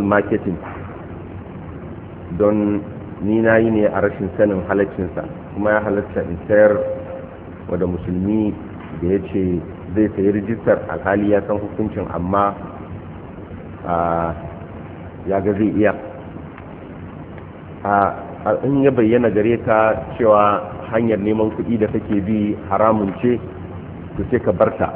marketing don ni na yi ne a rashin sanin halaccinsa, kuma ya halatta in sayar wadda musulmi da ya ce zai sayi rijistar alhali ya san hukuncin amma ya ga zai iya. In ya bayyana gare ka cewa hanyar neman kuɗi da kake bi haramun ce, to sai ka barta,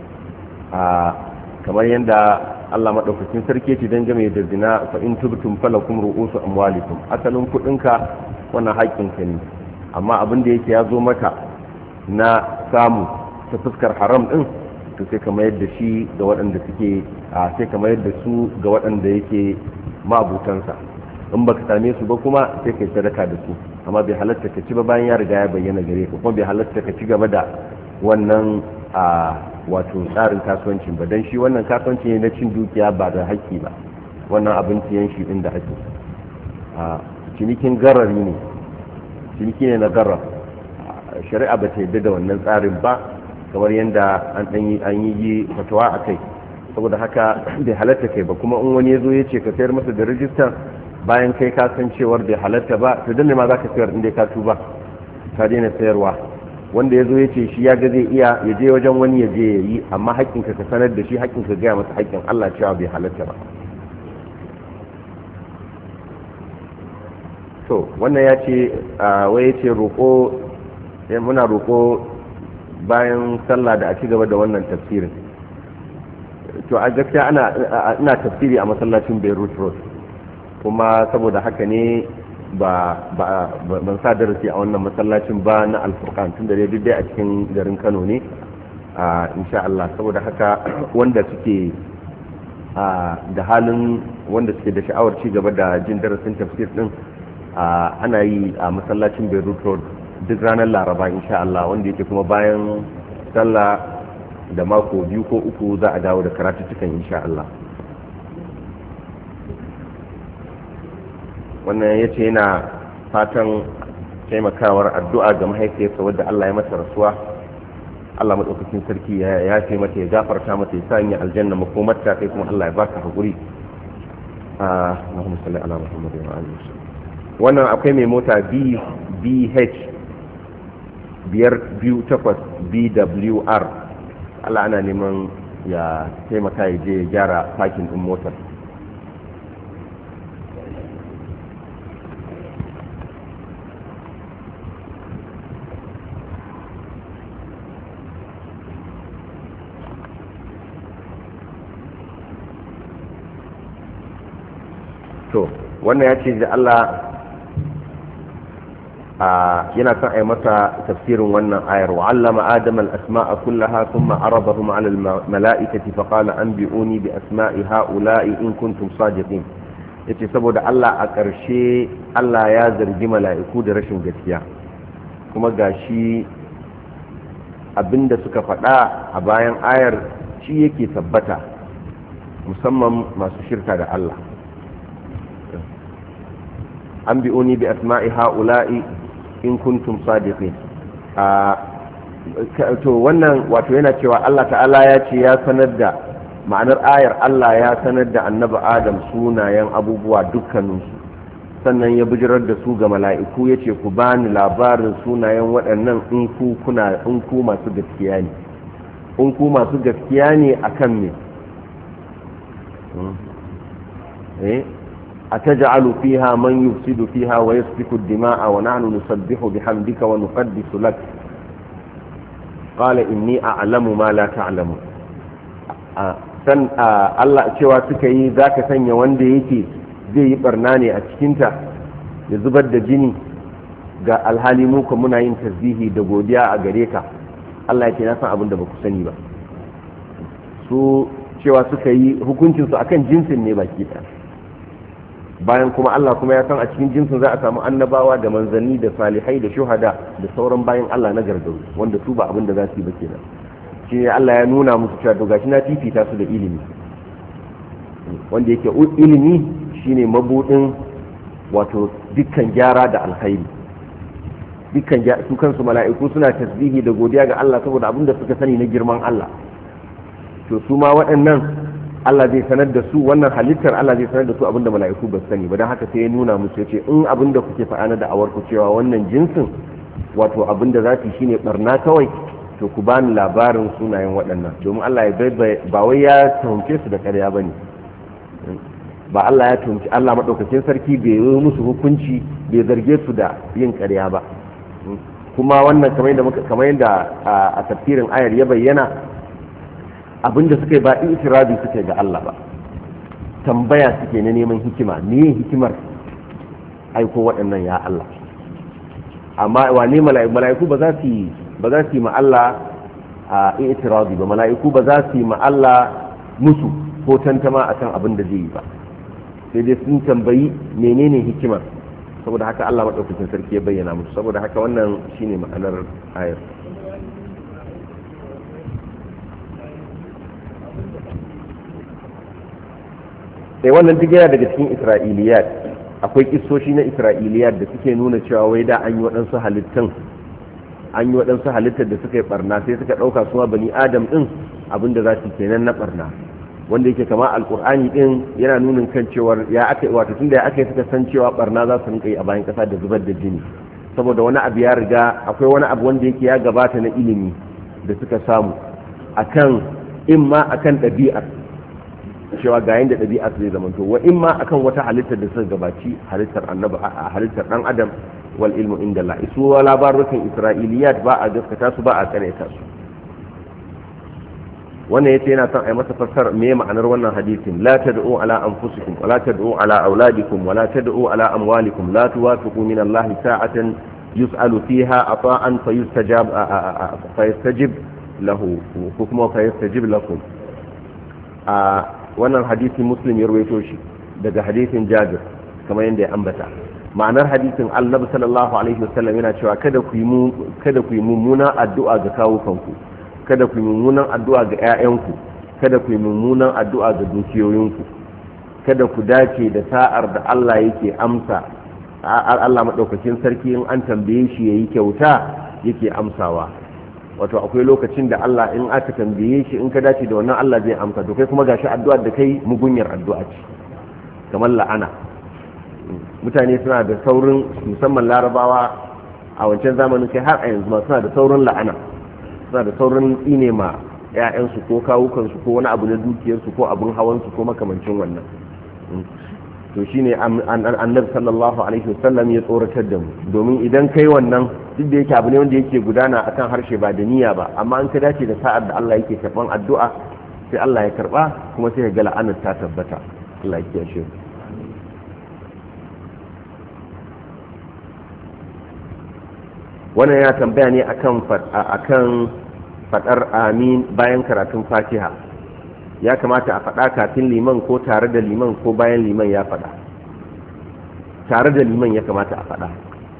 kamar yadda Allah maɗaukakin sarki ce don game da zina, fa in tubtum falakum ru'usu amwalikum, asalin kuɗinka wannan haƙƙinka ne, amma abin da yake ya zo maka na samu ta fuskar haram ɗin, to sai ka mayar da shi ga waɗanda suke sai ka mayar da su ga waɗanda yake ma'abutansa. In baka same su ba kuma sai kai sadaka da su, amma bai halatta ka ci ba bayan ya riga ya bayyana gare ka, kuma bai halatta ka ci gaba da wannan wato tsarin kasuwancin ba, don shi wannan kasuwanci ne na cin dukiya ba da haƙƙi ba, wannan abin siyan shi inda ake cinikin garari ne, ciniki ne na garar. Shari'a ba ta yadda da wannan tsarin ba, kamar yadda an yi fatawa a kai. Saboda haka bai halatta kai ba, kuma in wani ya zo ya ce ka sayar masa da rijistar bayan kai ka san cewar bai halatta ba, to dan ne ma za ka sayar inda ka tuba ka daina sayarwa. Wanda ya zo ya ce shi ya ga zai iya, ya je wajen wani ya je ya yi, amma haƙƙinka ka sanar da shi, haƙƙinka gaya masa haƙƙin Allah cewa bai halatta ba. To wannan ya ce wai ya ce roƙo, muna roƙo bayan sallah da a ci gaba da wannan tafsirin. To a gaskiya ina tafsiri a masallacin Beirut Road, kuma saboda haka ne ban sa darasi a wannan masallacin ba na Al-Furqan, tun da dai a cikin garin Kano ne insha Allah. Saboda haka wanda suke da halin, wanda suke da sha'awar ci gaba da jin darasin tafsir din, ana yi a masallacin Beirut Road duk ranar Laraba insha Allah, wanda yake kuma bayan sallah da mako 2 ko 3 za a dawo da karatuttukan insha Allah. Wannan ya ce yana fatan taimakawar addu'a ga mahaifiyarsa wadda Allah ya mata rasuwa. Allah maɗaukakin sarki ya ce mata, ya gafarta mata, ya sanya aljanna makomarta, kai kuma Allah ya baka haƙuri. Allahumma salli ala Muhammad wa alihi wasallam. Wannan akwai mai mota BH 528 BWR. Allah ana neman ya taimaka ya je ya gyara parking din motar. To wannan ya ce da Allah yana son a yi masa tafsirin wannan ayar, wa allama adama al-asma'a kullaha thumma aradahum 'ala al-mala'ikati fa qala anbi'uni bi asma'i ha'ula'i in kuntum sadiqin. Yace saboda Allah a ƙarshe Allah ya zargi mala'iku da rashin gaskiya, kuma gashi abinda suka faɗa a bayan ayar shi yake tabbata, musamman masu shirka da Allah. anbi'uni bi asma'i ha'ula'i in kuntum sadiqin. To wannan wato yana cewa Allah ta'ala ya ce ya sanar da ma'anar ayar, Allah ya sanar da annabi Adam sunayen abubuwa dukkaninsu, sannan ya bijirar da su ga mala'iku, ya ce ku bani labarin sunayen waɗannan in ku masu gaskiya ne. In ku masu gaskiya ne akan me? أتجعل فيها من يفسد فيها ويسفك الدماء ونحن نسبح بحمدك ونقدس لك قال إني أعلم ما لا تعلمون. Allah cewa suka yi za ka sanya wanda yake zai yi barna ne a cikinta ya zubar da jini, ga alhali muka muna yin tasbihi da godiya a gare ka. Allah ya ce na san abin da ba ku sani ba. Su cewa suka yi hukuncinsu akan jinsin ne baki ɗaya, bayan kuma Allah kuma ya san a cikin jinsin za a samu annabawa da manzanni da salihai da shuhada da sauran bayan Allah na gargaru, wanda su ba abin da za su yi ba kenan. Shi ne Allah ya nuna musu cewa to gashi na fifita su da ilimi, wanda yake ilimi shine mabudin wato dukkan gyara da alkhairi. Dukkan su kansu mala'iku suna tasbihi da godiya ga Allah saboda abin da suka sani na girman Allah. To su ma waɗannan Allah zai sanar da su wannan halittar Allah zai sanar da su abinda mala'iku ba su sani ba don haka sai ya nuna musu ya ce in abinda kuke faɗa na da'awar ku cewa wannan jinsin wato abinda za su shine barna kawai to ku bani labarin sunayen waɗannan domin Allah ya ba wai ya tuhumce su da ƙarya bane ba Allah ya tuhumci Allah madaukakin sarki bai yi musu hukunci bai zarge su da yin ƙarya ba kuma wannan kamar yadda a tafsirin ayar ya bayyana abinda suka yi ba itirazi suke ga Allah ba tambaya suke na neman hikima ne hikimar aiko waɗannan ya Allah amma wane mala'iku ba za su yi ma Allah a itirazi ba mala'iku ba za su yi ma Allah musu ko tantama akan abin da zai yi ba sai dai sun tambayi menene hikimar saboda haka Allah madaukakin sarki ya bayyana musu saboda haka wannan shine ma'anar ayar sai wannan duk yana daga cikin isra'iliyat akwai kissoshi na isra'iliyat da suke nuna cewa wai da an yi waɗansu halittar da suka yi barna sai suka ɗauka suma bani adam ɗin abinda za su kenan na barna wanda yake kama alkur'ani ɗin yana nunin kan cewar ya aka wato tunda ya aka yi suka san cewa barna za su rinka yi a bayan ƙasa da zubar da jini saboda wani abu ya riga akwai wani abu wanda yake ya gabata na ilimi da suka samu akan imma akan ɗabi'ar cewa ga yanda ɗabi'a zai zamanto wa in ma akan wata halittar da suka gabaci halittar annabi a halittar dan adam wal ilmu inda Allah isu labarukan isra'iliyat ba a gaskata su ba a tsareta su wannan yace yana son a yi masa fassara me ma'anar wannan hadisin la tad'u ala anfusikum wa la tad'u ala auladikum wa la tad'u ala amwalikum la tuwafiqu min Allah sa'atan yus'alu fiha ata'an fayastajib lahu kuma fayastajib lakum wannan hadisin muslim ya rawaito shi daga hadisin jabir kamar yadda ya ambata ma'anar hadisin annabi sallallahu alaihi wasallam yana cewa kada ku yi mummunan addu'a ga kawukanku kada ku yi mummunan addu'a ga ƴaƴanku kada ku yi mummunan addu'a ga dukiyoyinku kada ku dace da sa'ar da Allah yake amsa Allah madaukakin sarki in an tambaye shi yayi kyauta yake amsawa wato akwai lokacin da Allah in aka tambaye shi in ka dace da wannan Allah zai amsa to kai kuma gashi addu'ar da kai mugunyar addu'a ce kamar la'ana mutane suna da saurin musamman larabawa a wancan zamanin kai har a yanzu ma suna da saurin la'ana suna da saurin tsine ma ƴaƴansu ko kawukansu ko wani abu na dukiyarsu ko abin hawansu ko makamancin wannan to shine annabi sallallahu alaihi wasallam ya tsoratar da mu domin idan kai wannan duk da yake abu ne wanda yake gudana akan harshe ba da niyya ba amma in ka dace da sa'ar da Allah yake karban addu'a sai Allah ya karba kuma sai ga la'anar ta tabbata Allah ya kiyaye wannan ya tambaya ne akan fadar amin bayan karatun Fatiha ya kamata a faɗa kafin liman ko tare da liman ko bayan liman ya faɗa tare da liman ya kamata a faɗa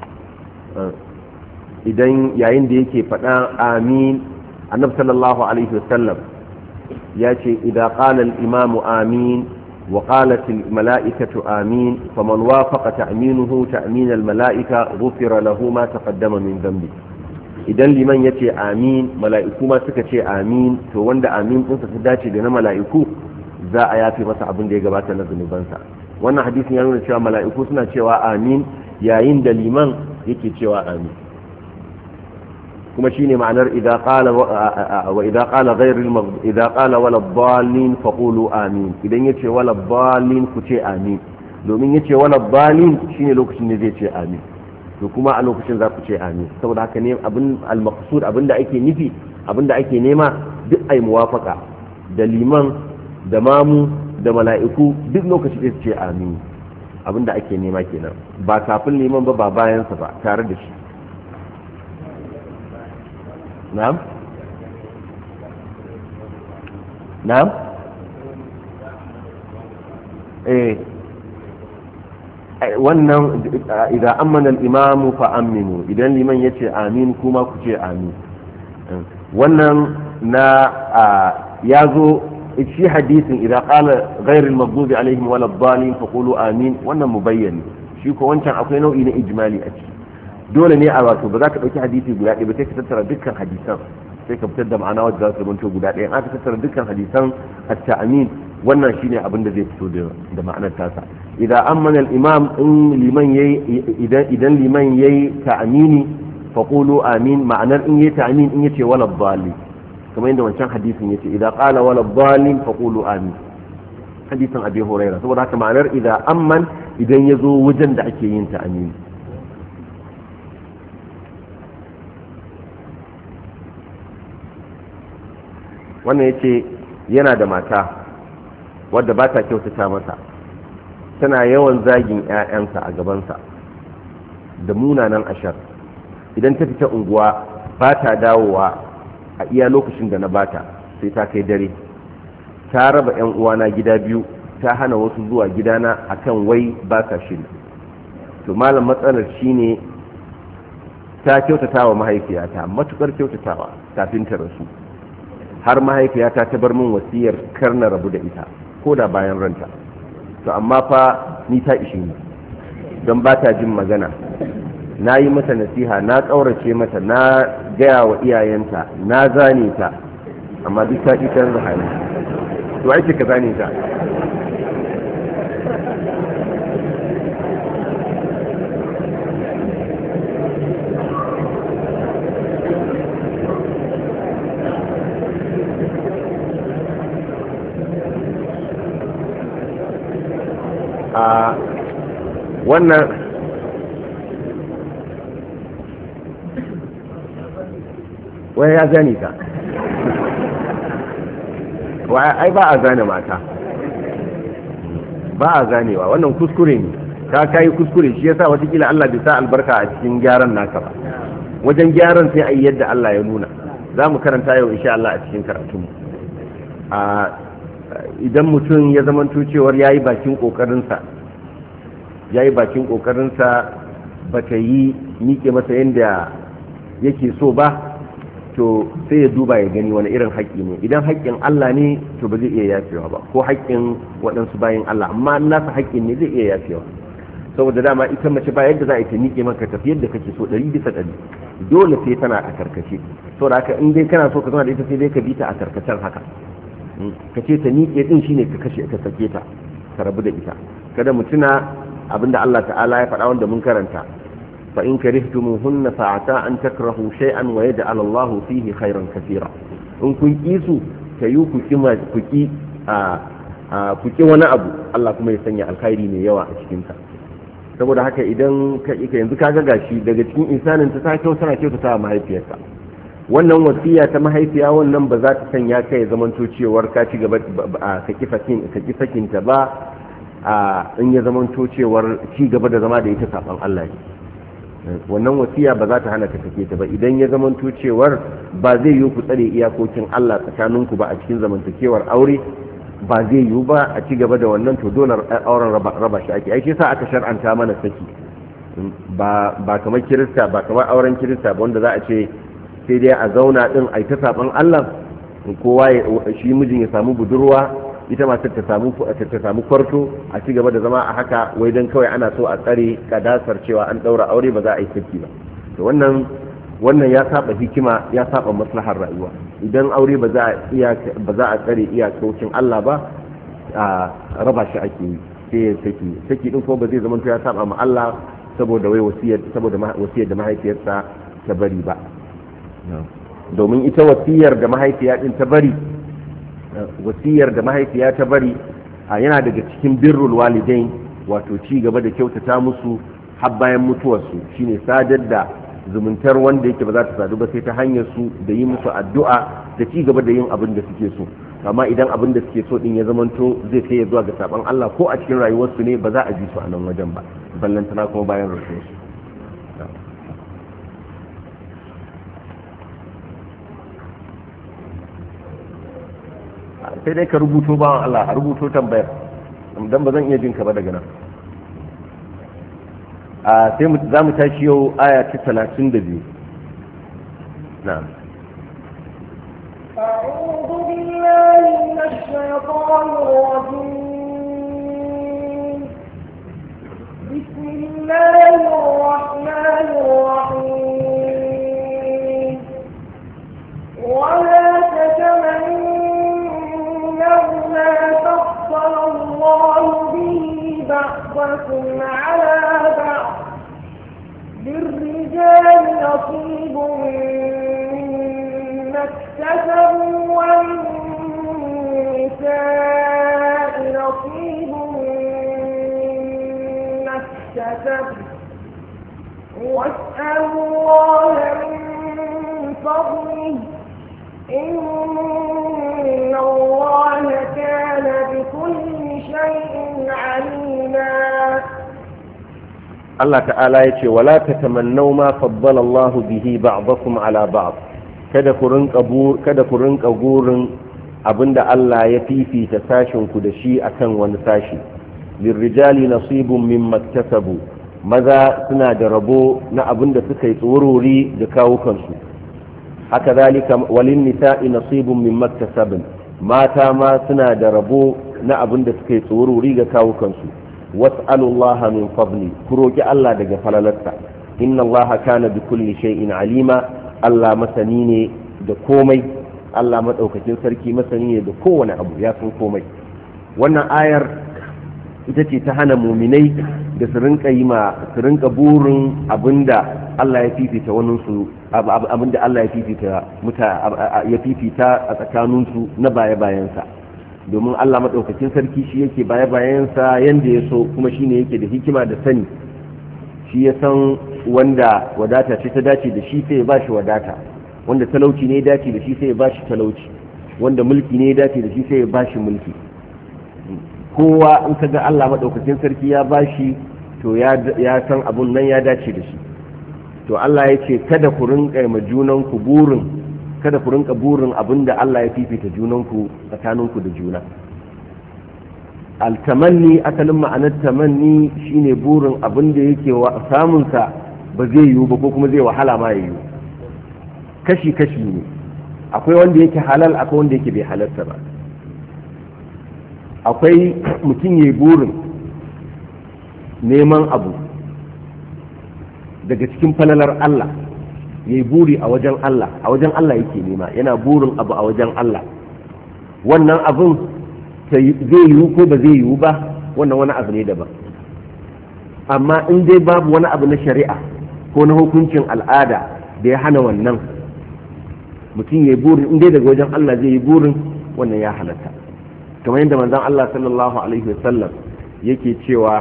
idan yayin da yake faɗa amin annabi sallallahu alaihi wasallam ya ce idan qala al-imam amin wa qalat al-mala'ikatu amin faman wafaqa ta'minuhu ta'min al-mala'ika ghufira lahu ma taqaddama min dhanbi idan liman ya ce amin mala'iku ma suka ce amin to wanda amin ɗinsa ta dace da na mala'iku za a yafe masa abin da ya gabata na zunubansa wannan hadisin ya nuna cewa mala'iku suna cewa amin yayin da liman yake cewa amin kuma shine ma'anar idza qala wala dhalin faqulu amin idan yace wala dhalin ku ce amin domin yace wala dhalin shine lokacin da zai ce amin to kuma a lokacin za ku ce amin saboda haka ne abin al-maqsud abinda ake nufi abinda ake nema duk ai muwafaka da liman da mamu da mala'iku duk lokacin da ce amin abinda ake nema kenan ba kafin liman ba bayan sa ba tare da shi na'am wannan idan amana al-imam fa aminu idan liman yace amin kuma ku ce amin wannan na yazo shi hadisin idan qala ghayr al-maghdubi alaihim wala ad-dallin fa qulu amin wannan mubayyan shi ko wancan akwai nau'i na ijmali a ciki dole ne a wato ba za ka dauki hadisi guda ɗaya ba sai ka tattara dukkan hadisan sai ka fitar da ma'ana wadda za su rubuto guda ɗaya aka tattara dukkan hadisan at-ta'min wannan shine abin da zai fito da ma'anar tasa. Idan ammana al-imam in liman yayi idan liman yayi ta'amini faqulu amin, ma'anar in yayi ta'amin in yace wala dhalin, kamar yadda wancan hadisin yace idan qala wala dhalin faqulu amin, hadisin Abi Hurairah. saboda haka ma'anar idan amman idan yazo wajen da ake yin ta'amini. wannan yace yana da mata wadda ba ta kyautata masa, tana yawan zagin 'ya'yansa a gabansa da munanan ashar. Idan ta fita unguwa ba ta dawowa a iya lokacin da na bata sai ta kai dare. Ta raba 'yan uwana gida biyu, ta hana wasu zuwa gidana akan wai ba sa shiri. To malam matsalar shine ta kyautata wa mahaifiyata matukar kyautatawa kafin ta rasu, har mahaifiyata ta bar min wasiyar kar na rabu da ita ko da bayan ranta. To amma fa ni ta ishe ni don ba ta jin magana. Na yi mata nasiha, na ƙaurace mata, na gaya wa iyayenta, na zane ta, amma duk ta ƙi canza hali. To ake ka zane ta? wannan wai ya gani ka ai ba a gane mata, ba a ganewa, wannan kuskure ne, ka kai kuskure. shi yasa watakila Allah bai sa albarka a cikin gyaran naka ba. wajen gyaran sai ayi yadda Allah ya nuna. za mu karanta yau insha Allah a cikin karatunmu. Idan mutum ya zamanto cewar yayi bakin kokarinsa ba ta yi miƙe masa yadda yake so ba, to sai ya duba ya gani wani irin haƙƙi ne. Idan haƙƙin Allah ne to ba zai iya yafewa ba, ko haƙƙin waɗansu bayan Allah, amma nasa haƙƙin ne zai iya yafewa. saboda dama ita mace ba yadda za a yi ta miƙe maka tafi yadda kake so 100%, dole sai tana a karkace. saboda haka in dai kana so ka zama da ita sai dai ka bi ta a karkacen haka, ka ce ta miƙe din shine ka sake ta, ka rabu da ita. kada mutuna abinda Allah ta'ala ya faɗa wanda mun karanta, fa in karihtumuhunna fa'ata an takrahu shay'an wa yaj'al Allahu fihi khairan katira. in kun kisu ta yi ku ki wani abu, Allah kuma ya sanya alkhairi mai yawa a cikin ta. saboda haka idan ka yanzu kaga gashi daga cikin insanin ta tana kyautata mahaifiyarsa. wannan wasiya ta mahaifiya wannan ba za ta sanya kai zamanto cewar ka ci gaba ka ki sakinta ba, in ya zamanto cewar ci gaba da zama da ita saban Allah ne. wannan wasiya ba za ta hana ka sake ta ba idan ya zamanto cewar ba zai yi ku tsare iyakokin Allah tsakaninku ba a cikin zamantakewar aure, ba zai yi ba a ci gaba da wannan, to dole auren raba shi ake. aiki sa aka shar'anta mana saki, ba kamar kirista, ba kamar auren kirista ba wanda za a ce sai dai a zauna din a ta saban Allah, kowa shi mijin ya samu budurwa, ita matar ta samu kwarto, a ci gaba da zama a haka wai dan kawai ana so a tsare kadasar cewa an daura aure ba za a yi saki ba. to wannan ya saba hikima, ya saba maslahar rayuwa. idan aure ba za a tsare iyakokin Allah ba, a raba shi ake yi, sai ya saki din ko ba zai zama to ya saba ma Allah saboda wasiyar da mahaifiyarsa ta bari ba. domin ita wasiyar da mahaifiya din ta bari, yana daga cikin birrul walidain, wato ci gaba da kyautata musu har bayan mutuwarsu, shine sadar da zumuntar wanda yake ba za ta sadu ba sai ta hanyar su, da yi musu addu'a da ci gaba da yin abin da suke so. amma idan abin da suke so din ya zamanto zai kai ya zuwa ga saban Allah, ko a cikin rayuwarsu ne ba za a ji su a nan wajen ba, ballantana kuma bayan rasuwarsu. sai dai ka rubuto bawan Allah, a rubuto tambayar, dan ba zan iya jin ka ba daga nan. sai za mu tashi yau aya ta 32. na'am. أعوذ بالله من الشيطان الرجيم. بسم الله الرحمن الرحيم. ولا تتمنوا ما بعضكم على بعض للرجال نصيب مما اكتسبوا وللنساء نصيب مما اكتسبوا واسألوا الله من فضله إن الله كان بكل شيء عليما. Allah ta'ala ya ce wala tatamannau ma faddala Allah bihi ba'dakum ala ba'd, kada ku rinka gurin abinda Allah ya fifita sashin ku da shi akan wani sashi. Lirrijali nasibun mimma iktasabu, maza suna da rabo na abinda suka yi tsorori da kawukansu. Haka zalika walin nisa'i nasibun mimma iktasabun, mata ma suna da rabo na abinda suka yi tsorori ga kawukansu. was'alullaha min fadli, ku roki Allah daga falalarsa. Inna Allah kana bi kulli shay'in alima, Allah masani ne da komai, Allah madaukakin sarki masani ne da kowane abu, ya san komai. Wannan ayar ita ce ta hana muminai da su rinka burin abinda Allah ya fifita waninsu, abinda Allah ya fifita a tsakaninsu na baya-bayansa. Domin Allah maɗaukakin sarki shi yake baya-bayansa yanda ya so, kuma shi ne yake da hikima da sani. Shi ya san wanda wadata ce ta dace da shi sai ya ba shi wadata, wanda talauci ne ya dace da shi sai ya ba shi talauci, wanda mulki ne ya dace da shi sai ya ba shi mulki. Kowa in ka ga Allah maɗaukakin sarki ya ba shi, to ya san abun nan ya dace da shi. To Allah ya ce kada ku rinka ma junanku burin, kada ku rinka burin abinda Allah ya fifita junanku tsakaninku da juna. Altamanni, asalin ma'anar tamanni shine burin abinda yake samunsa ba zai yiwu ba ko kuma zai wahala ma ya yiwu. Kashi-kashi ne, akwai wanda yake halal, akwai wanda yake bai halarta ba. Akwai mutum ya yi burin neman abu daga cikin falalar Allah, ya yi buri a wajen Allah yake nema, yana burin abu a wajen Allah. Wannan abin zai yiwu ko ba zai yiwu ba, wannan wani abu ne daban. Amma in dai babu wani abu na shari'a ko na hukuncin al'ada da ya hana wannan, mutum ya yi burin, in dai daga wajen Allah zai yi burin, wannan ya halatta. Kamar yadda manzon Allah sallallahu alaihi wasallam yake cewa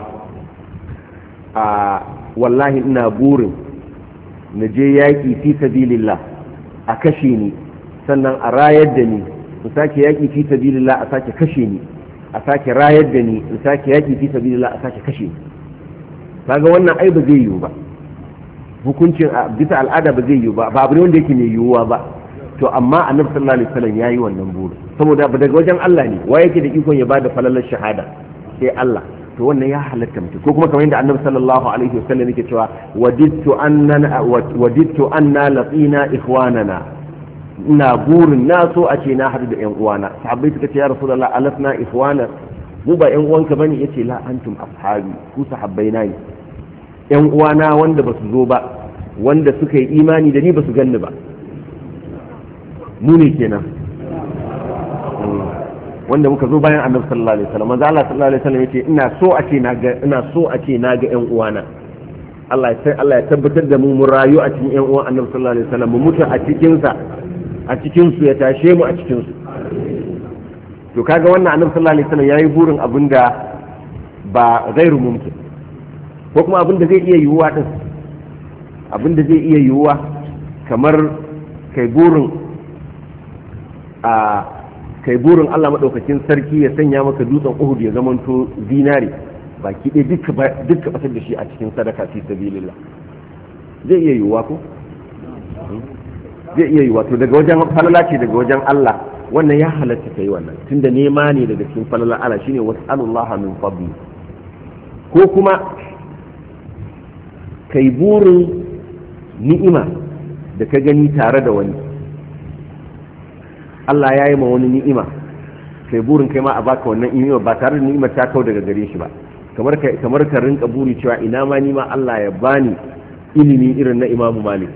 wallahi ina burin na je yaƙi fi sabilillah a kashe ni, sannan a rayar da ni in sake yaƙi fi sabilillah a sake kashe ni, a sake rayar da ni in sake yaƙi fi sabilillah a sake kashe ni. Kaga wannan ai ba zai yiwu ba, hukuncin bisa al'ada ba zai yiwu ba, ba abu ne wanda yake mai yiwuwa ba. To amma annabi sallallahu alaihi wasallam yayi wannan burin, saboda daga wajen Allah ne, wa yake da ikon ya bada falalar shahada sai Allah. To wannan ya halatta mutum, ko kuma kamar yadda annabi sallallahu alaihi wasallam yake cewa wadidtu anna laqina ikhwanana, ina burin na so a ce na hadu da yan uwana. Sahabbai suka ce ya rasulullah alasna ikhwana, mu ba yan uwanka bane? Yace la antum ashabi, ku sahabbai na ne, yan uwana wanda basu zo ba, wanda suka yi imani da ni basu ganni ba, mu ne kenan wanda muka zo bayan annabi sallallahu alaihi wasallam. Manzo Allah sallallahu alaihi wasallam yace ina so a ce na ga ƴan uwana. Allah ya tabbatar da mu mu rayu a cikin ƴan uwan annabi sallallahu alaihi wasallam, mu mutu a cikin su ya tashe mu a cikin su. To kaga wannan annabi sallallahu alaihi wasallam yayi burin abinda ba ghairu mumkin, ko kuma abinda zai iya yiwuwa din, abinda zai iya yiwuwa kamar kai burin Allah maɗaukakin sarki ya sanya maka dutsen Uhud ya zamanto zinari baki ɗaya duka fasar da shi a cikin sadaka fi sabilillah. Zai iya yiwuwa ko? Zai iya yiwuwa. To daga wajen falala ce daga wajen Allah, wannan ya halatta kai wannan, tunda nema ne daga cikin falala Allah, shine was'alullaha min fadli. Ko kuma kai burin ni'ima da ka gani tare da wani, Allah ya yi ma wani ni'ima, kai burin kai ma a baka wannan ni'ima ba tare da ni'imar ta kau daga gare shi ba. Kamar ka rinka buri cewa ina ma ni ma Allah ya bani ilimi irin na Imam Malik.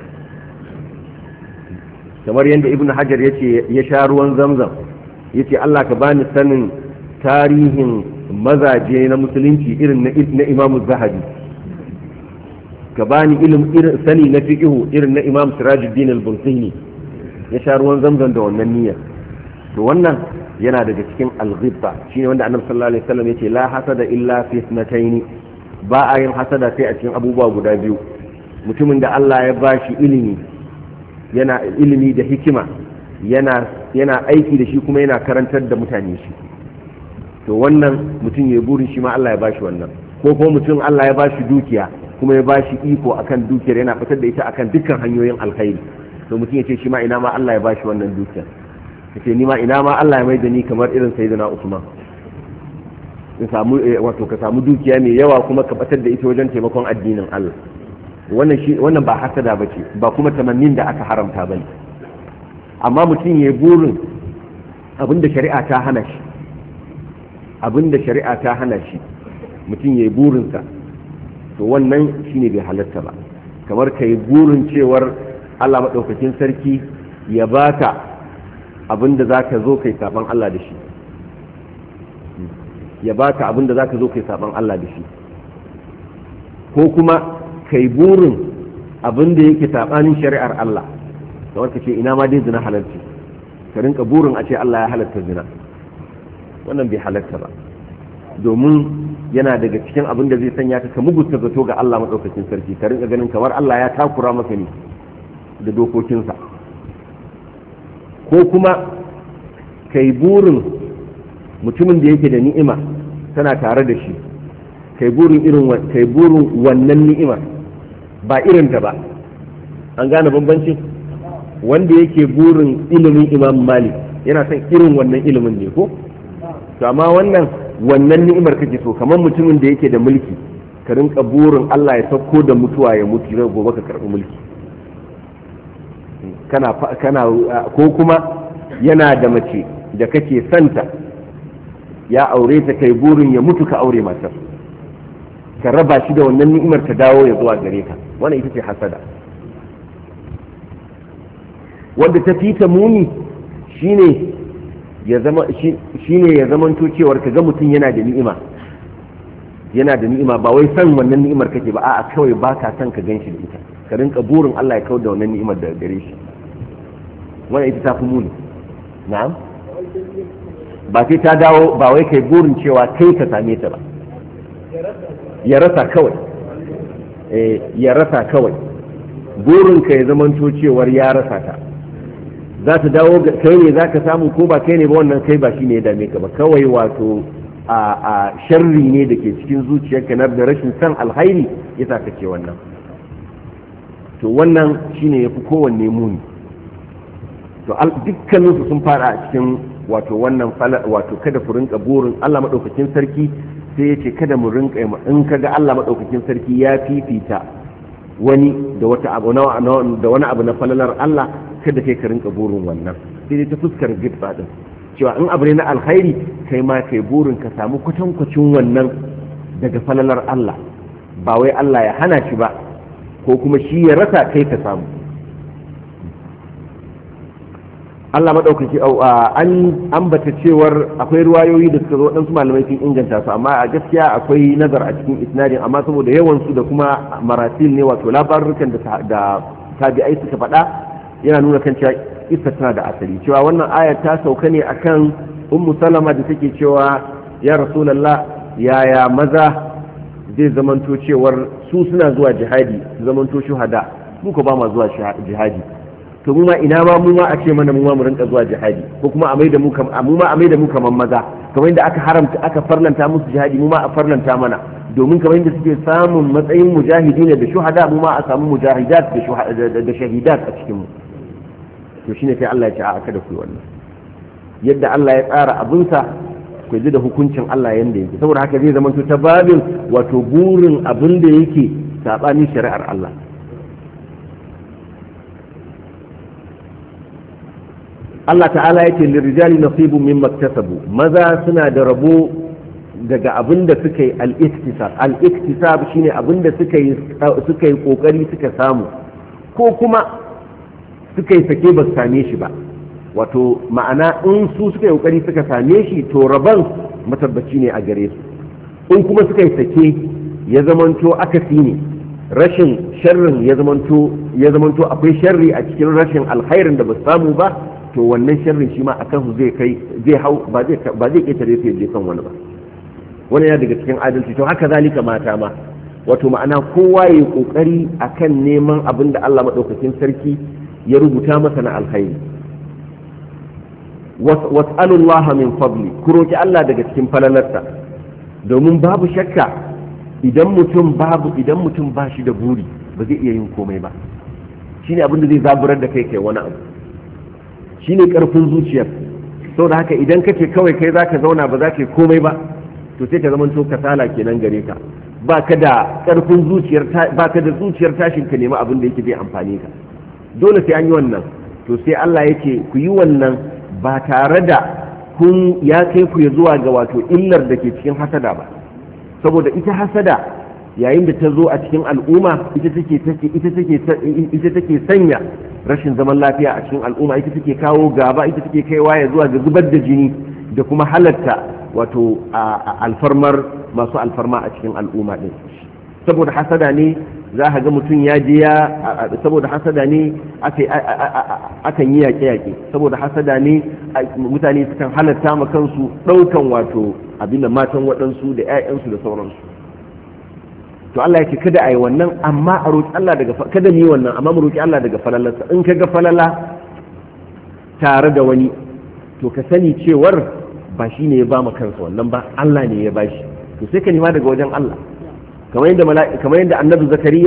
Kamar yadda Ibn Hajar yace ya sha ruwan Zamzam, yace Allah ka bani sanin tarihin mazaje na musulunci irin na Imam Zahabi, ka bani irin sani na fiqhu irin na Imam Sirajuddin al-Bulqini, ya sha ruwan zamzam da wannan niyyar. to wannan yana daga cikin al-ghibta, shine wanda Annabi sallallahu alaihi wasallam yace la hasada illa fi ithnatayn, ba a yin hasada sai a cikin abubuwa guda biyu. Mutumin da Allah ya bashi ilimi, yana ilimi da hikima, yana aiki da shi kuma yana karantar da mutane shi, to wannan mutum ya burin shi ma Allah ya bashi wannan. ko kuma mutum Allah ya bashi dukiya kuma ya bashi iko akan dukiyar, yana fitar da ita akan dukkan hanyoyin alkhairi, to mutum ya ce shi ma ina ma Allah ya bashi wannan dukiyar, yace ni ma ina ma Allah ya mai da ni kamar irin sayyidina Usman, in samu wato ka samu dukiya mai yawa kuma ka fitar da ita wajen taimakon addinin Allah. wannan ba hasada bace, ba kuma tamannin da aka haramta bane. amma mutum ya burin abinda shari'a ta hana shi, mutum ya burinsa, to wannan shine bai halatta ba. kamar kai burin cewar Allah madaukakin sarki ya baka abinda zaka zo kai saban Allah da shi, ko kuma kai burin abinda yake sabanin shari'ar Allah, da wanda ce ina ma dai zina halalci, ka rinka burin a ce Allah ya halatta zina, wannan bai halatta ba, domin yana daga cikin abin da zai sanya ka mugunta zato ga Allah madaukakin sarki, ka rinka ganin kamar Allah ya takura maka ne da dokokinsa. ko kuma kai burin mutumin da yake da ni'ima tana tare da shi, kai burin wannan ni'imar ba irin ta ba. an gane bambanci? wanda yake burin ilimin Imam Malik yana son irin wannan ilimin ne ko? to amma wannan ni'imar kake so, kamar mutumin da yake da mulki, ka rinka burin Allah ya sauko da mutuwa ya mutu rai gobe ka karbi mulki. kana ko kuma yana da mace da kake santa, ya aure ta, kai burin ya mutu ka aure matar, ka raba shi da wannan ni'imar ta dawo ya zuwa gare ka. wannan ita ce hasada. wanda ta fita muni shine ya zamanto cewar ka ga mutum yana da ni'ima ba wai san wannan ni'imar kake ba, a'a kawai ba ka san ka ganshi da ita, ka rinka burin Allah ya kawar da wannan ni'imar daga gare shi. wannan ita ta fi muni. na'am, ba sai ta dawo, ba wai kai burin cewa kai ka same ta ba, ya rasa kawai burin ka ya zamanto cewar ya rasa ta, za ta dawo kai ne za ka samu ko ba kai ne ba, wannan kai ba shi ne ya dame ka ba, kawai wato a sharri ne da ke cikin zuciyarka na da rashin san alhairi ya sa ka ce wannan. to wannan shine ya fi kowanne muni. to dukkaninsu sun fara a cikin wato wannan wato kada ku rinka burin Allah madaukakin sarki, sai ya ce kada mu rinka, in kaga Allah madaukakin sarki ya fifita wani da wata abu da wani abu na falalar Allah, kada kai ka rinka burin wannan, sai dai ta fuskar gitsa din cewa in abu ne na alkhairi kai ma kai burin ka samu kwatankwacin wannan daga falalar Allah, ba wai Allah ya hana shi ba ko kuma shi ya rasa kai ka samu. Allah madaukaki an ambata cewar akwai ruwayoyi da suka zo waɗansu malamai sun inganta su, amma a gaskiya akwai nazar a cikin isnadin, amma saboda yawan su da kuma marasil ne, wato labarukan da tabi'ai suka faɗa, yana nuna kan cewa isa tana da asali, cewa wannan ayar ta sauka ne akan ummu salama da take cewa ya rasulullah, yaya maza zai zamanto cewar su suna zuwa jihadi su zamanto shuhada, mu ko ba ma zuwa jihadi, to mu ma ina ma a ce mana mu ma mu rinka zuwa jihadi, ko kuma a maida mu kaman maza, kamar yadda aka farlanta musu jihadi, mu ma a farlanta mana, domin kamar yadda suke samun matsayin mujahidina da shuhada, mu ma a samu mujahidat da shahidat a cikin mu. to shine sai Allah ya ce a kada ku yi wannan, yadda Allah ya tsara abinsa ku ji da hukuncin Allah yanda yake, saboda haka zai zama ta babin wato burin abin da yake sabani shari'ar Allah. Allah ta'ala yake lirijali nasibun mimma iktasabu, maza suna da rabo daga abin da suka yi al-iktisab shine abin da suka yi kokari suka samu, ko kuma suka yi sake ba su same shi ba, wato ma'ana in su suka yi kokari suka same shi, to rabon matabbaci ne a gare su in kuma suka yi sake ya zamanto akasi ne rashin sharrin ya zamanto akwai sharri a cikin rashin alkhairin da ba su samu ba to wannan sharrin shi ma a kansu zai hau ba zai ƙetare su yadda kan wani ba wani yana daga cikin adalci to haka zalika mata ma wato ma'ana kowa ya yi ƙoƙari akan neman abin da Allah maɗaukakin sarki ya rubuta masa na alkhairi was'alullaha min fadli ku roki Allah daga cikin falalarsa domin babu shakka idan mutum ba shi da buri ba zai iya yin komai ba shine abin da zai zaburar da kai wani abu shine karfin zuciyar saboda haka idan kace kawai kai zaka zauna ba za ka yi komai ba to sai ka zamanto kasala kenan gare ka baka da karfin zuciyar baka da zuciyar tashin ka nemi abin da yake zai amfane ka dole sai an yi wannan to sai Allah yake ku yi wannan ba tare da kun ya kai ku ya zuwa ga wato illar da ke cikin hasada ba saboda ita hasada yayin da ta zo a cikin al'umma ita take sanya rashin zaman lafiya a cikin al'umma ita take kawo gaba ita take kaiwa ya zuwa ga zubar da jini da kuma halatta wato alfarmar masu alfarma a cikin al'umma din saboda hasada ne za ka ga mutum ya je saboda hasada ne akan yi yaƙe-yaƙe saboda hasada ne mutane sukan halatta ma kansu ɗaukan wato abin da matan waɗansu da 'ya'yansu da sauransu to Allah yake kada a yi wannan amma a roƙi Allah daga kada mu yi wannan amma mu roƙi Allah daga falalarsa in ka ga falala tare da wani to ka sani cewar ba shi ne ya ba ma kansa wannan ba Allah ne ya bashi to sai ka nema daga wajen Allah kamar yadda annabi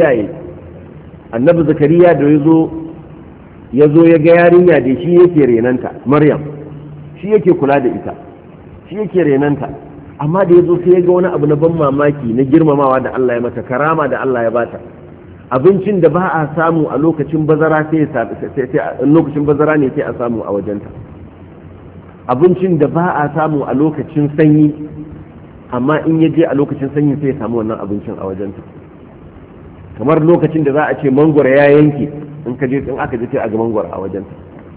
zakariya da ya zo ya ga yarinya da shi yake renanta maryam shi yake kula da ita shi yake renanta amma da ya zo sai ya ga wani abu na ban mamaki na girmamawa da Allah ya mata karama da Allah ya bata abincin da ba a samu a lokacin bazara lokacin bazara ne sai a samu a wajenta abincin da ba a samu a lokacin sanyi amma in ya je a lokacin sanyi sai ya samu wannan abincin a wajenta kamar lokacin da za a ce mangwara ya yanke in aka je sai a ga mangwara a wajenta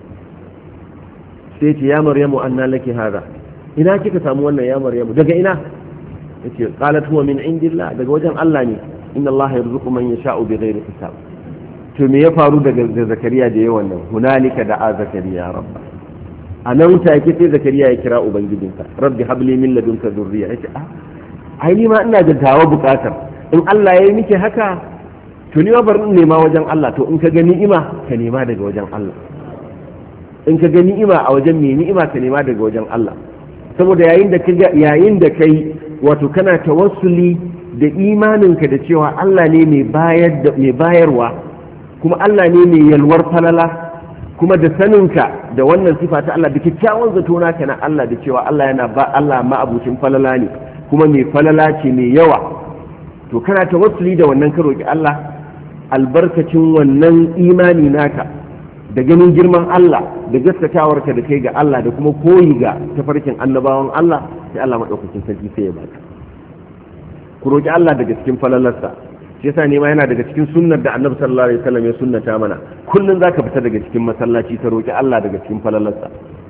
sai ce ya maryamu anna laki hada ina kika samu wannan ya maryamu daga ina yace qalat huwa min indillah daga wajen Allah ne inna Allah yarzuqu man yasha'u bighairi hisab to me ya faru daga zakariya da yawan nan hunalika da'a zakariya rabba a nan take sai zakariya ya kira ubangijinsa rabbi habli min ladunka dhurriya yace ai ni ma ina da tawa bukatar in Allah ya yi miki haka to ni ma bar in nema wajen Allah to in ka ga ni'ima ka nema daga wajen Allah in ka ga ni'ima a wajen mai ni'ima ka nema daga wajen Allah saboda yayin da kai wato kana tawassuli da imaninka da cewa Allah ne mai bayarwa kuma Allah ne mai yalwar falala kuma da saninka da wannan sifa ta Allah da kyakkyawan zato naka na Allah da cewa Allah yana ba Allah ma'abucin falala ne kuma mai falala ce mai yawa to kana tawassuli da wannan ka roki Allah albarkacin wannan imani naka da ganin girman Allah da gaskatawarka da kai ga Allah da kuma koyi ga tafarkin annabawan Allah sai Allah madaukakin sarki sai ya baka ku roki Allah daga cikin falalarsa shi yasa ne ma yana daga cikin sunnar da Annabi sallallahu alaihi wasallam ya sunnata mana kullun zaka fita daga cikin masallaci ka roki Allah daga cikin falalarsa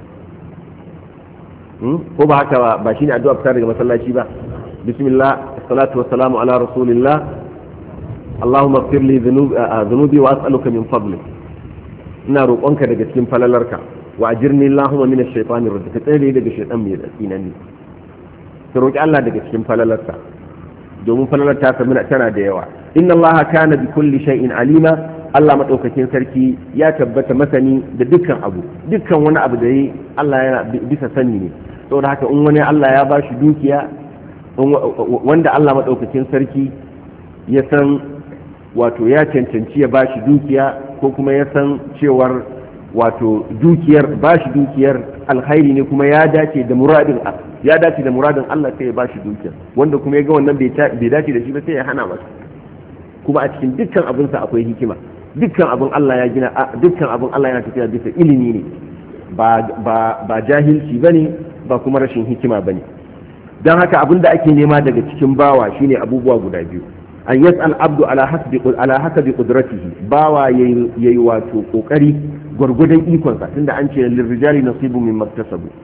ko ba haka ba shine addu'a fita daga masallaci ba bismillah salatu wassalamu ala rasulillah allahumma ighfir li dhunubi wa as'aluka min fadlik ina roƙonka daga cikin falalarka wa ajirni allahumma min ash-shaytanir rajim ka tsare daga shaytan mai tsinani ka roki Allah daga cikin falalarsa domin falalar ta tana da yawa inna allaha kana bi kulli shay'in alima Allah madaukakin sarki ya tabbata masani da dukkan abu dukkan wani abu da yi Allah yana bisa sani ne saboda haka in wani Allah ya bashi dukiya wanda Allah madaukakin sarki ya san wato ya cancanci ya bashi dukiya ko kuma ya san cewar wato bashi dukiyar alkhairi ne kuma ya dace da muradin Allah sai ya bashi dukiyar wanda kuma ya ga wannan bai dace da shi ba sai ya hana masa kuma a cikin dukkan abinsa akwai hikima dukkan abin Allah ya gina dukkan abin Allah yana tafiya bisa ilimi ne ba jahilci bane ba kuma rashin hikima bane dan haka abin da ake nema daga cikin bawa shine abubuwa guda biyu an yas'al abdu ala hasabi qudratihi bawa yayi wato kokari gwargwadon ikonsa tunda an ce lirrijali nasibu min maktasabu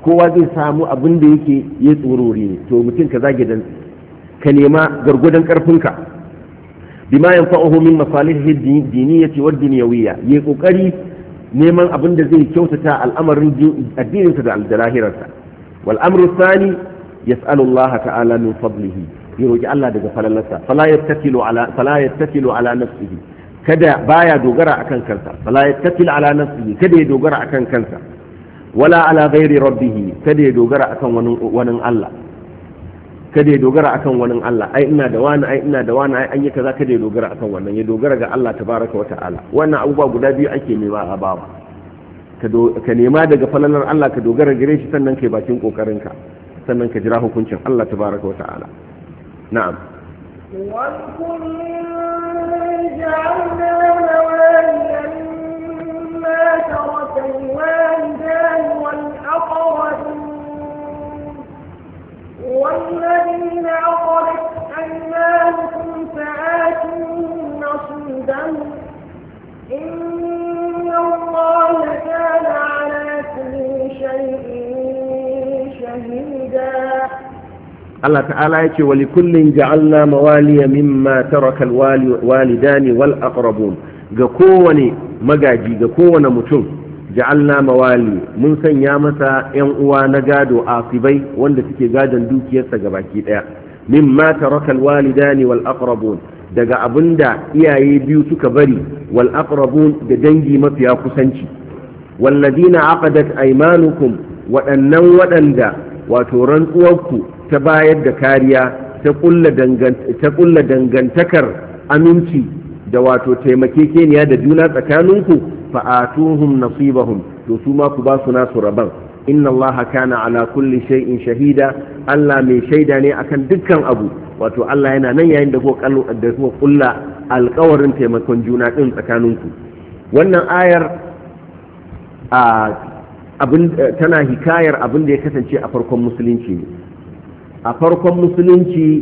kowa zai samu abin da yake ya tsorori ne. To mutum ka zage dan ka nema gargudan karfinka bima yanfa'uhu min masalihi diniyati wad dunyawiyya, yayi kokari neman abin da zai kyautata al'amarin addininsa da lahirarsa. wal amru thani yas'alu Allah ta'ala min fadlihi, ya roki Allah daga falalarsa. fala yattakilu ala nafsihi, kada baya dogara akan kansa. fala yattakilu ala nafsihi, kada ya dogara akan kansa. wala ala ghairi rabbih, kada ya dogara akan wani Allah. kada ya dogara akan wani Allah, ai ina da wani ai an yi kaza. kada ya dogara akan wannan, ya dogara ga Allah tabaraka wata'ala. wannan abubuwa guda biyu ake nema a bawa, ka nema daga falalar Allah, ka dogara gare shi, sannan kai bakin kokarinka, sannan ka jira hukuncin Allah tabaraka wata'ala. na'am. والذين عقدت أيمانكم فآتوهم نصيبهم إن الله كان على كل شيء شهيدا. الله تعالى يقول ولكل جعلنا موالي مما ترك الوالدان والأقربون. قووني مجاجي قوونا متون ja'alna mawali, mun sanya masa yan uwa na gado asibai wanda suke gadon dukiyarsa gabaki daya. mimma taraka alwalidani wal aqrabun, daga abinda iyaye biyu suka bari, wal aqrabun da dangi mafiya kusanci. walladina aqadat aymanukum, waɗanda wato rantsuwarku ta bayar da kariya, ta kulla dangantakar aminci da wato taimakekeniya da juna tsakaninku, fa'atuhum nasibahum, to su ma ku ba su nasu rabon. inna allaha kana ala kulli shay'in shahida, Allah mai shaida ne akan dukkan abu. wato Allah yana nan yayin da kuka kulla alƙawarin taimakon juna din tsakaninku. wannan ayar tana hikayar abin da ya kasance a farkon musulunci ne. a farkon musulunci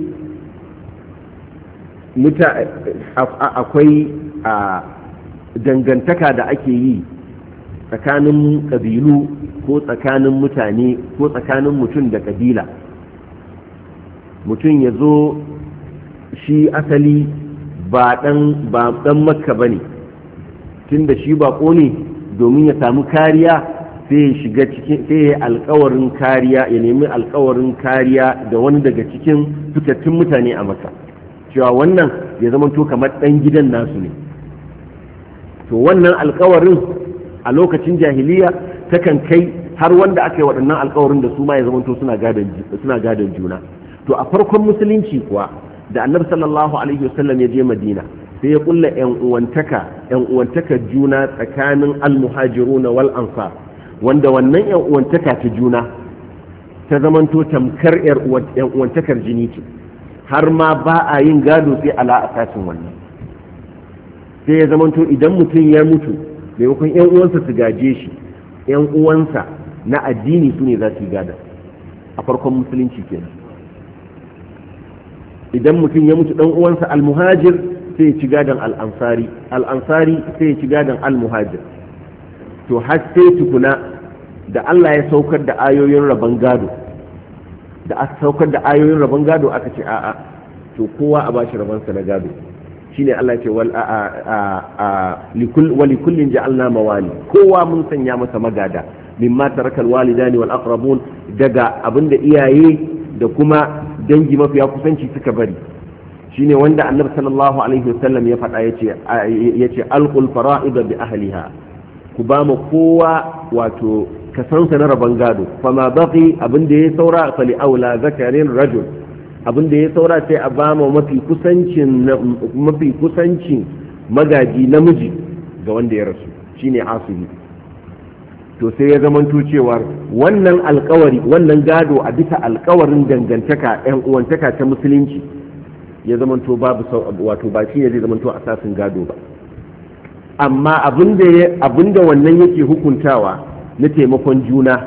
akwai dangantaka da ake yi tsakanin ƙabilu ko tsakanin mutane ko tsakanin mutum da ƙabila. mutum ya zo shi asali ba ɗan makka ba ne, tun da shi baƙo ne, domin ya samu kariya sai ya shiga cikin, sai ya alƙawarin kariya, ya nemi alƙawarin kariya da wani daga cikin fitattun mutane a makka, cewa wannan ya zama to kamar ɗan gidan nasu ne. to wannan alkawarin a lokacin jahiliya takan kai har wanda aka yi waɗannan alkawarin da su ma ya zamanto suna gadon juna. to a farkon musulunci kuwa da annabi sallallahu alaihi wasallam ya je madina, sai ya kulla yan uwantaka juna tsakanin almuhajiruna wal ansar, wanda wannan yan uwantaka ta juna ta zamanto tamkar yan uwantakar jini ce, har ma ba a yin gado sai ala asasin wannan. sai ya zamanto idan mutum ya mutu, maimakon yan uwansa su gaje shi, yan uwansa na addini su ne za su yi gada a farkon musulunci kenan. idan mutum ya mutu, dan uwansa almuhajir sai ya ci gadon al'ansari, al'ansari sai ya ci gadon almuhajir. to har sai tukuna da Allah ya saukar da ayoyin rabon gado, aka ce a'a, to kowa a bashi rabonsa na gado. shine Allah ce walikullin ja'alna mawali, kowa mun sanya masa magada, mimma tarakal walidani wal aqrabun, daga abinda iyaye da kuma dangi mafiya kusanci suka bari. shine wanda annabi sallallahu alaihi wasallam ya faɗa yace alqul fara'id bi ahliha, ku ba mu kowa wato kasansa na rabon gado. fama baqi, abinda ya saura, fali aula zakarin rajul, abin da ya saura sai a ba mu mafi kusancin magaji namiji ga wanda ya rasu, shine asibi. to sai ya zamanto cewar wannan alkawari, wannan gado a bisa alkawarin dangantaka yan uwantaka ta musulunci, ya zamanto babu wato ba shi ne zai zamanto asasin gado ba. amma abinda wannan yake hukuntawa na taimakon juna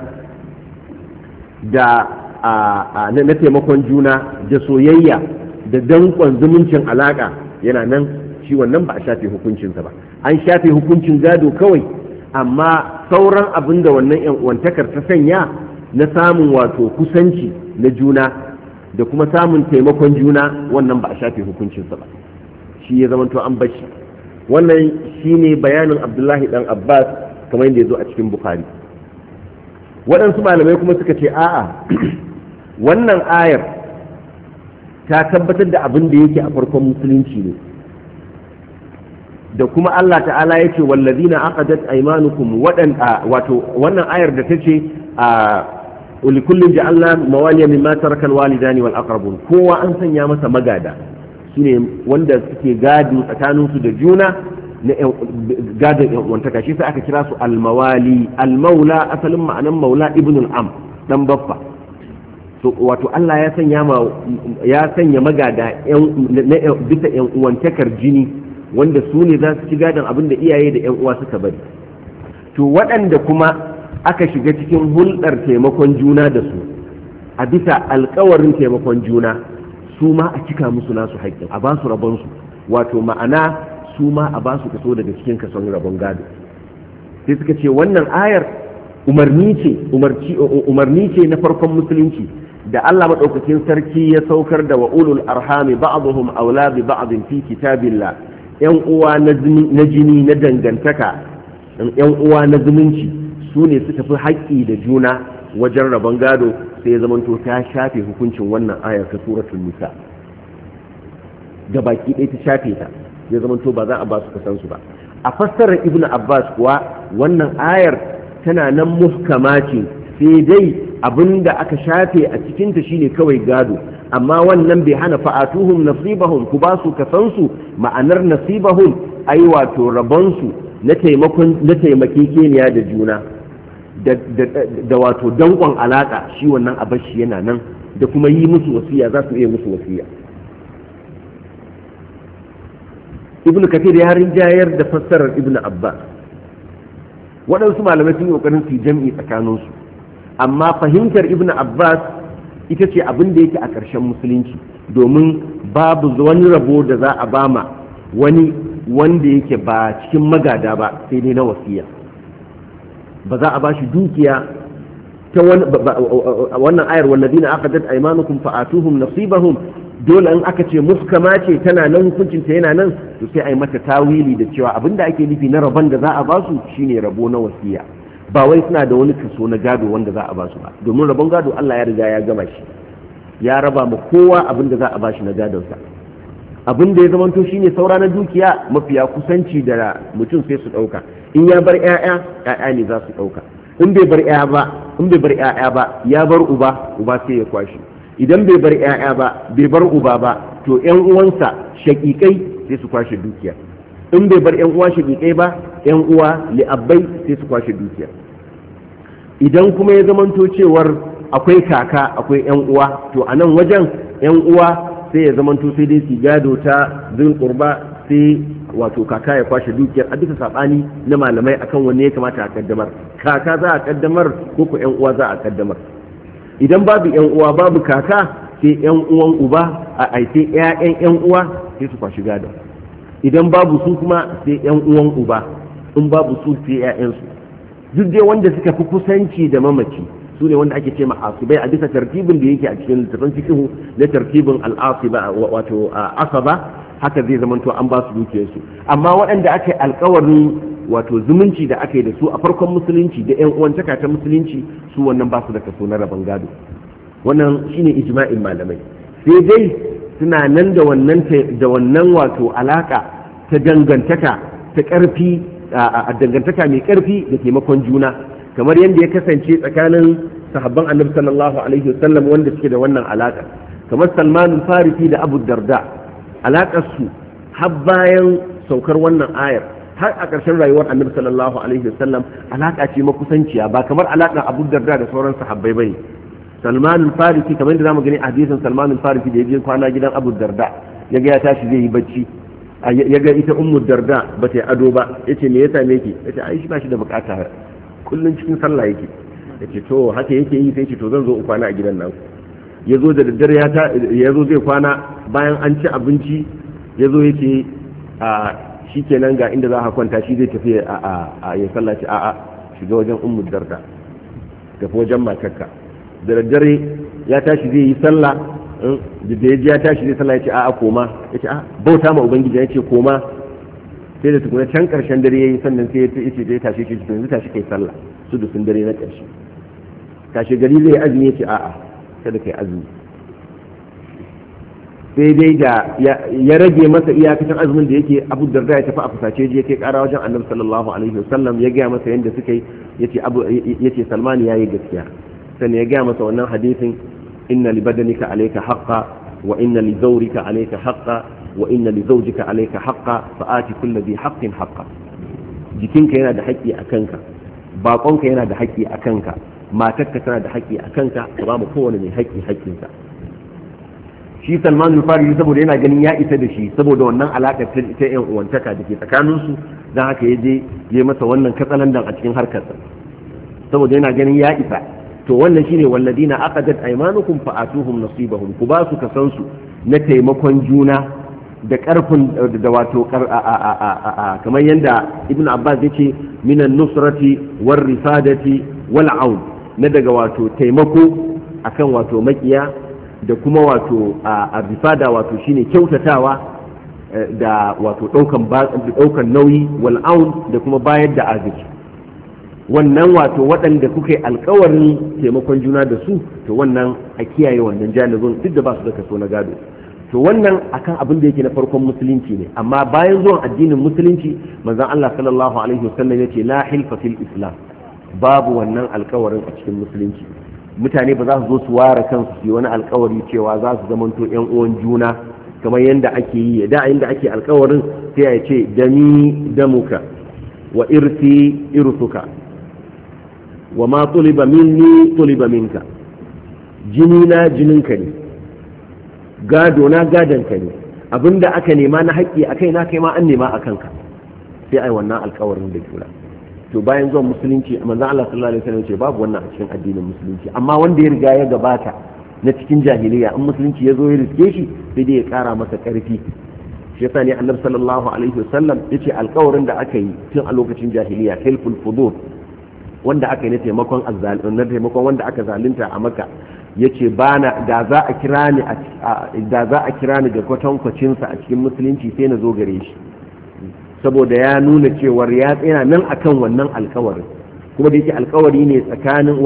na taimakon juna da soyayya da dankon zumuncin alaka yana nan, shi wannan ba a shafe hukuncinsa ba. an shafe hukuncin gado kawai, amma sauran abin da wannan yan uwantakar ta sanya na samun wato kusanci na juna da kuma samun taimakon juna, wannan ba a shafe hukuncinsa ba, shi ya zamanto an bashi. wannan shine bayanin Abdullahi dan Abbas kamar yadda ya zo a cikin Bukhari. Waɗansu malamai kuma suka ce a'a wannan ayar ta tabbatar da abin da yake a farkon musulunci ne, da kuma Allah ta'ala ya ce wallazina aqadat aymanukum wato wannan ayar da tace ulikullin ja'alna mawaliya mimma taraka alwalidani wal aqrabun, kowa an sanya masa magada, shine wanda suke gado tsakaninsu da juna na gadon yan uwantaka, shi sai aka kira su almawali. Almaula asalin ma'anan maula ibnul am, dan baffa. So wato Allah ya sanya magada bisa yan uwantakar jini wanda su ne za su ci gadon abin da iyaye da yan uwa suka bari. To waɗanda kuma aka shiga cikin hulɗar taimakon juna da su a bisa alkawarin taimakon juna, su ma a cika musu nasu haƙƙin, a ba su rabonsu, wato ma'ana su ma a ba su kaso daga cikin kason rabon gado. Sai suka ce wannan ayar umarni ce na farkon musulunci da Allah maɗaukakin sarki ya saukar da wa ulul arhami ba'dhum awla bi ba'dhin fi kitabillah, yan uwa na jini na dangantaka, yan uwa na zumunci su ne suka fi haƙƙi da juna wajen rabon gado, sai ya zamanto ta shafe hukuncin wannan ayar ta suratul nisa da baki ɗaya ta shafe ta, ya zamanto ba za a ba su kasansu ba. A fassarar Ibn Abbas kuwa wannan ayar tana nan muhkama ce, sai dai abin da aka shafe a cikinta shine kawai gado, amma wannan bai hana fa'atuhum nasibahum, ku ba su kasansu. Ma'anar nasibahum ai wato rabonsu na taimakekeniya da juna da wato dankon alaka, shi wannan abashi yana nan, da kuma yi musu wasiya, za su iya musu wasiya. Ibn Kathir ya rinjayar da fassarar Ibn Abbas. Waɗansu malamai sun yi ƙoƙarin su jam'i tsakaninsu, amma fahimtar Ibn Abbas ita ce abin da yake a ƙarshen musulunci, domin babu wani rabo da za a bama wani wanda yake ba cikin magada ba, sai dai na wasiya. Ba za a bashi dukiya ta wannan ayar wallazina aqadat aymanukum fa'atuhum nasibahum, dole in aka ce muskama ce tana nan, hukuncin ta yana nan, to sai ai mata tawili da cewa abinda ake nufi na rabon da za a basu shine rabo na wasiya, ba wai suna da wani kaso na gado wanda za a basu ba, domin rabon gado Allah ya riga ya gama shi, ya raba ma kowa abinda za a bashi na gadonsa. Abin da ya zamanto shine saura na dukiya mafiya kusanci da mutum sai su ɗauka. In ya bar ƴaƴa ne za su ɗauka. In bai bar ƴaƴa ba ya bar uba sai ya kwashi. Idan bai bar ƴaƴa ba bai bar uba ba, to ƴan uwansa shaƙiƙai sai su kwashe dukiya. In bai bar ƴan uwa shaƙiƙai ba, ƴan uwa li'abbai sai su kwashe dukiya. Idan kuma ya zamanto cewar akwai kaka akwai ƴan uwa, to a nan wajen ƴan uwa sai ya zamanto sai dai su gado ta zin qurba, sai wato kaka ya kwashe dukiyar, a duka sabani na malamai akan wanne ya kamata a kaddamar, kaka za a kaddamar ko ko ƴan uwa za a kaddamar. Idan babu ƴan uwa babu kaka, sai ƴan uwan uba a aice ƴaƴan ƴan uwa sai su kwashi gado. Idan babu su kuma sai ƴan uwan uba, in babu su sai ƴaƴan su. Duk dai wanda suka fi kusanci da mamaci su ne wanda ake ce ma asibai a bisa tartibin da yake a cikin littafin fiqh na tartibin al-asiba wato asaba, haka zai zamanto an ba su dukiyarsu. Amma waɗanda aka yi alkawarin wato zumunci da aka yi da su a farkon musulunci da ƴan uwantaka ta musulunci, su wannan ba su da kaso na rabon gado. Wannan shine ijma'in malamai, sai dai suna nan da wannan wato alaka ta dangantaka ta ƙarfi, a dangantaka mai ƙarfi da taimakon juna, kamar yadda ya kasance tsakanin sahabban annabi sallallahu alaihi wasallam wanda suke da wannan alaka, kamar Salman al-Farisi da Abu Darda. Alakar su har bayan saukar wannan ayar har a ƙarshen rayuwar annabi sallallahu alaihi wasallam alaka ce makusanciya, ba kamar alakar Abu Darda da sauran sahabbai bane. Salman al-Farisi kamar yadda zamu gani a hadisin Salman al-Farisi da yaje kwana gidan Abu Darda, yaga ya tashi zai yi bacci, yaga ita Ummu Darda ba ta yi ado ba, yace me ya same ki? Yace ai shi ba shi da bukata, kullun cikin sallah yake. Yace to haka yake yi, sai ce to zan zo in kwana a gidan nan. Yazo da daddare yazo zai kwana, bayan an ci abinci yazo yace shikenan ga inda za ka kwanta, shi zai tafi a ya sallaci, shiga wajen Ummu Darda, tafi wajen matarka. da daddare ya tashi zai yi sallah da ya tashi zai sallah ya ce a'a koma ya ce a bauta ma ubangiji ya ce koma sai da tukuna can karshen dare yayi sannan sai ya ce zai tashi shi yanzu tashi kai sallah su da sun dare na karshe tashi gari zai azumi ya ce a'a kada kai azumi sai dai da ya rage masa iyakacin azumin da yake Abu Darda ya tafi a fusace je kai kara wajen Annabi sallallahu alaihi wasallam ya gaya masa yanda suka yi yace Salman yayi gaskiya sannan ya gaya masa wannan hadisin inna li badanika alayka haqqan wa inna li zawrika alayka haqqan wa inna li zawjika alayka haqqan fa ati kulli dhi haqqin haqqan jikinka yana da haƙƙi a kanka baƙonka yana da haƙƙi a kanka matarka tana da haƙƙi a kanka ka ba mu kowane mai haƙƙi haƙƙinsa shi Salman al-Farisi saboda yana ganin ya isa da shi saboda wannan alaƙar ta yan uwantaka da ke tsakaninsu don haka ya je ya masa wannan katsalandan a cikin harkarsa saboda yana ganin ya isa to wannan shine walladina aqadat aymanukum fa'atuhum nasibahum ku ba su kasansu na taimakon juna da karfin da wato kamar yanda Ibn Abbas yace minan nusrati war rifadati wal aun na daga wato taimako akan wato makiya da kuma wato a rifada wato shine kyautatawa da wato daukan nauyi wal aun da kuma bayar da agaji wannan wato waɗanda kuka yi alkawarin taimakon juna da su to wannan a kiyaye wannan janibin duk da ba su da kaso na gado to wannan akan abin da yake na farkon musulunci ne amma bayan zuwan addinin musulunci manzon Allah sallallahu alaihi wasallam yace la hilfa fil islam babu wannan alkawarin a cikin musulunci mutane ba za su zo su ware kansu su yi wani alkawari cewa za su zamanto yan uwan juna kamar yadda ake yi da inda ake alkawarin sai ya ce dami damuka wa irsi irsuka wa ma tuliba minni tuliba minka jini na jininka ne gado na gadonka ne abinda aka nema na haƙƙi a kai na kai ma an nema a kanka sai ai wannan alkawarin da juna to bayan zuwan musulunci manzon Allah sallallahu alaihi wasallam ce babu wannan a cikin addinin musulunci amma wanda ya riga ya gabata na cikin jahiliya in musulunci ya zo ya riske shi sai dai ya kara masa karfi shi yasa ne annabi sallallahu alaihi wasallam yace alƙawarin da aka yi tun a lokacin jahiliya hilful fudur wanda aka yi na taimakon na taimakon wanda aka zalunta a Makka yace bana da za a kira ni da kwatankwacin sa a cikin musulunci sai na zo gare shi saboda ya nuna cewar ya tsaya nan akan wannan alkawarin kuma da yake alkawari ne tsakanin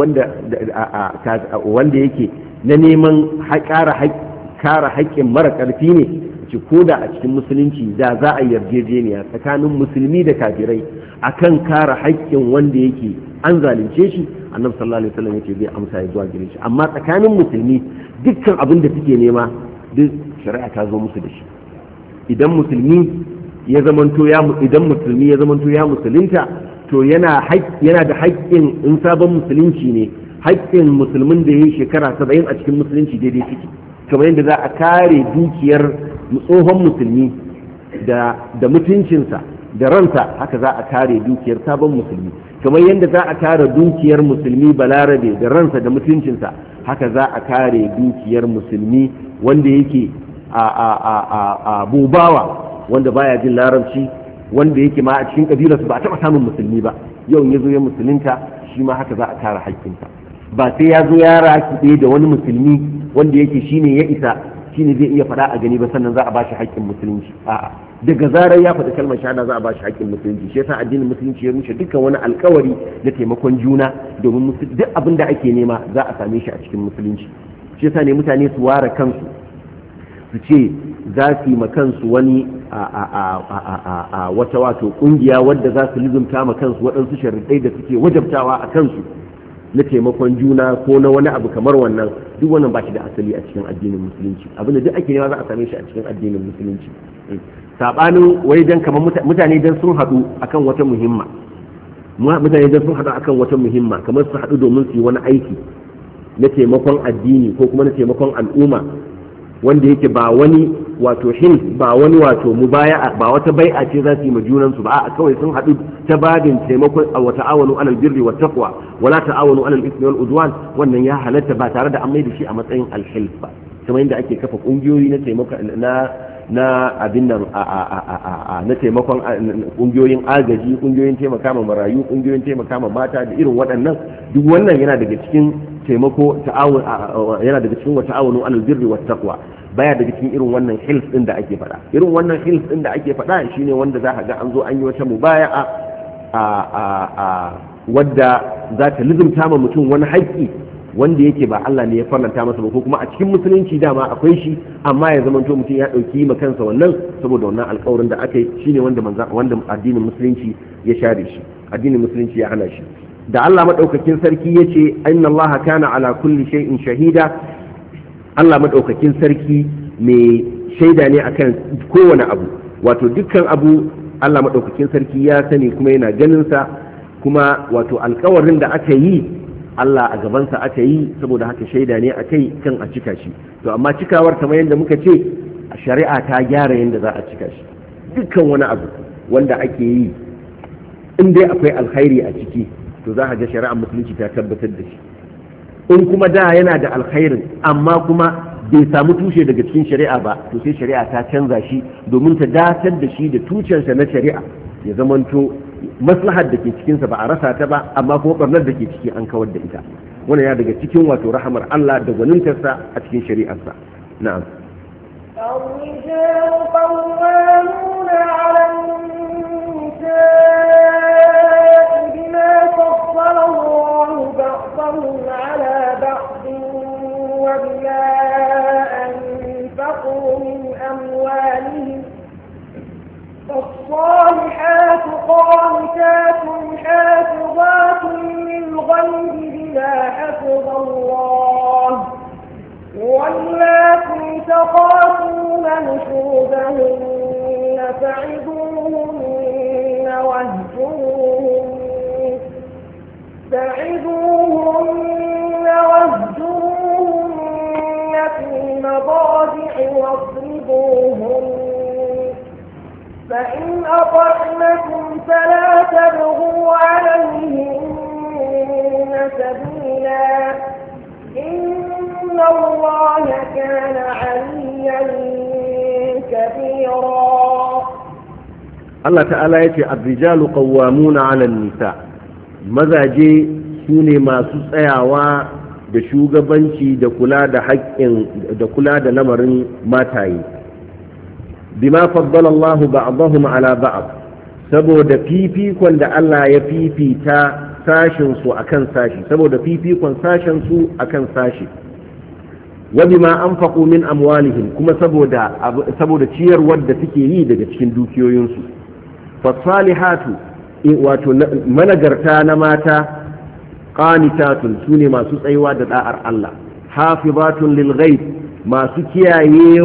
wanda yake na neman kara haƙƙin mara ƙarfi ne ci koda a cikin musulunci da za a yarjejeniya tsakanin musulmi da kafirai akan kara haƙƙin wanda yake an zalunce shi annabi sallallahu alaihi wasallam yake zai amsa ya zuwa gare shi amma tsakanin musulmi dukkan abin da suke nema duk shari'a ta zo musu da shi idan musulmi ya zamanto ya musulunta to yana da haƙƙin in sabon musulunci ne haƙƙin musulmin da ya yi shekara 70 a cikin musulunci daidai suke kamar yadda za a kare dukiyar tsohon musulmi da mutuncinsa da ransa haka za a kare dukiyar sabon musulmi kamar yadda za a kare dukiyar musulmi balarabe da ransa da mutuncinsa haka za a kare dukiyar musulmi wanda yake a bubawa wanda baya jin larabci wanda yake ma a cikin kabilarsu ba a taɓa samun musulmi ba yau ya zo ya musulunta shi ma haka za a kare haƙƙinsa ba sai ya zo ya rakiɗe da wani musulmi wanda yake shine ya isa shine zai iya faɗa a gani ba sannan za a bashi haƙƙin musulunci a'a daga zarar ya faɗi kalmar shahada za a bashi haƙƙin musulunci shi yasa addinin musulunci ya rushe dukkan wani alƙawari na taimakon juna domin duk abin da ake nema za a same shi a cikin musulunci shi yasa ne mutane su ware kansu su ce za su yi ma kansu wani wata wato kungiya wadda za su lizumta ma kansu waɗansu sharuɗai da suke wajabtawa a kansu na taimakon juna ko na wani abu kamar wannan duk wannan ba shi da asali a cikin addinin musulunci abin da duk ake nema za a same shi a cikin addinin musulunci sabanin wai dan kamar mutane dan sun haɗu akan wata muhimma kamar su haɗu domin su yi wani aiki na taimakon addini ko kuma na taimakon al'umma wanda yake ba wani wato ba wani wato mubaya'a ba wata bai'a ce za su yi ma junansu ba a kawai sun haɗu ta babin taimakon wa ta'awanu alal birri wat taqwa wala ta'awanu alal ismi wal udwan wannan ya halatta ba tare da an mai da shi a matsayin alhilf ba kamar yadda ake kafa kungiyoyi na taimako na abin nan na taimakon kungiyoyin agaji, kungiyoyin taimaka ma marayu, kungiyoyin taimaka ma mata da irin waɗannan, duk wannan yana daga cikin taimako ta'awun, yana daga cikin wa ta'awunu alal birri wat taqwa, baya daga cikin irin wannan hilf din da ake faɗa. Irin wannan hilf din da ake faɗa shine wanda za ka ga an zo an yi wata mubaya'a wadda za ta lizumta ma mutum wani haƙƙi wanda yake ba Allah ne ya farlanta masa ba, ko kuma a cikin musulunci dama akwai shi amma ya zama to mutum ya dauki ma kansa wannan saboda wannan alƙawarin da aka yi, shine wanda addinin musulunci ya share shi, addinin musulunci ya hana shi. Da Allah madaukakin sarki yace inna Allah kana ala kulli shay'in shahida, Allah madaukakin sarki mai shaida ne akan kowane abu, wato dukkan abu Allah madaukakin sarki ya sani kuma yana ganin sa, kuma wato alƙawarin da aka yi Allah a gabansa aka yi, saboda haka shaida ne a kai kan a cika shi. To amma cikawar kamar yadda muka ce a shari'a ta gyara yadda za a cika shi. Dukkan wani abu wanda ake yi in dai akwai alkhairi a ciki to za a ga shari'ar musulunci ta tabbatar da shi. In kuma da yana da alkhairin amma kuma bai samu tushe daga cikin shari'a ba, to sai shari'a ta canza shi domin ta datar da shi da tushensa na shari'a, ya zamanto maslahar da ke cikinsa ba a rasa ta ba, amma kuma barnar da ke ciki an kawar da ita. Wannan ya daga cikin wato rahamar Allah da gwanintarsa a cikin shari'arsa. Na'am. الرجال قوامون على النساء بما فضل الله بعضهم على بعض وبما أنفقوا من أموالهم، فالصالحات قانتات حافظات للغيب بما حفظ الله، واللاتي تخافون نشوزهن فعظوهن واهجروهن في المضاجع واضربوهن، فإن أطعنكم فلا تبغوا عليهن سبيلا، إن الله كان عليا كبيرا. Allah ta'ala ya ce ar-rijalu qawwamuna 'ala an-nisa, mazaje sune masu tsayawa da shugabanci da kula da haƙƙin da kula da lamarin mataye. Bima faddala Allahu ba'dahum 'ala ba'd, saboda fifikon da Allah ya fifita sashin su akan sashi, saboda fifikon sashin su akan sashi. Wa bima anfaqu min amwalihim, kuma saboda ciyarwar da suke yi daga cikin dukiyoyinsu. Fasalihatu, wato managarta na mata, qanitatun sune masu tsayuwa da da'ar Allah, hafizatun lil ghaib, masu kiyaye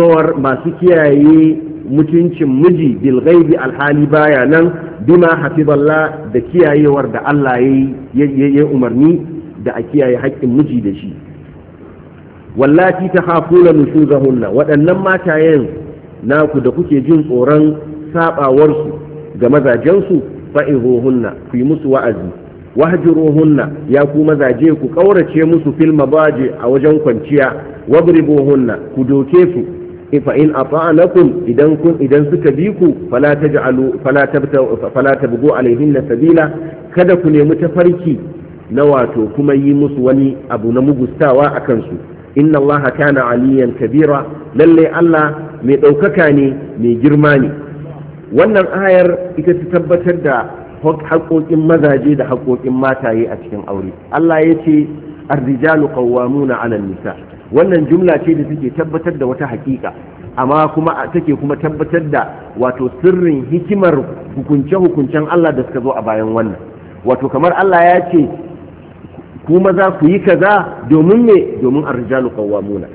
mutuncin miji bil ghaibi alhali baya nan, bima hafizallah da kiyayewar da Allah ya umarni da a kiyaye haƙƙin miji da shi. Wallati takhafuna nushuzahunna, waɗannan matayen naku da kuke jin tsoron sabawarsu ga mazajensu, fa'izuhunna, ku yi musu wa'azi, wahjuruhunna, ya ku mazaje ku kaurace musu fil mabaji a wajen kwanciya, wadribuhunna, ku doke su, fa in ata'anakum idan suka bi ku fala tabghu alaihinna sabila, kada ku nemi tafarki na wato kuma yi musu wani abu na mugustawa a kansu. Inna Allah kana aliyan kabira, lalle Allah mai ɗaukaka ne mai girma ne. Wannan ayar ita ta tabbatar da haƙoƙin mazaje da haƙoƙin mataye a cikin aure. Allah ya ce ar-rijalu qawwamuna 'ala an-nisa, wannan jumla ce da take tabbatar da wata haƙiƙa, amma kuma take kuma tabbatar da wato sirrin hikimar hukunce-hukuncen Allah da suka zo a bayan wannan. Wato kamar Allah ya ce ku maza ku yi kaza domin me, domin ar-rijalu qawwamuna,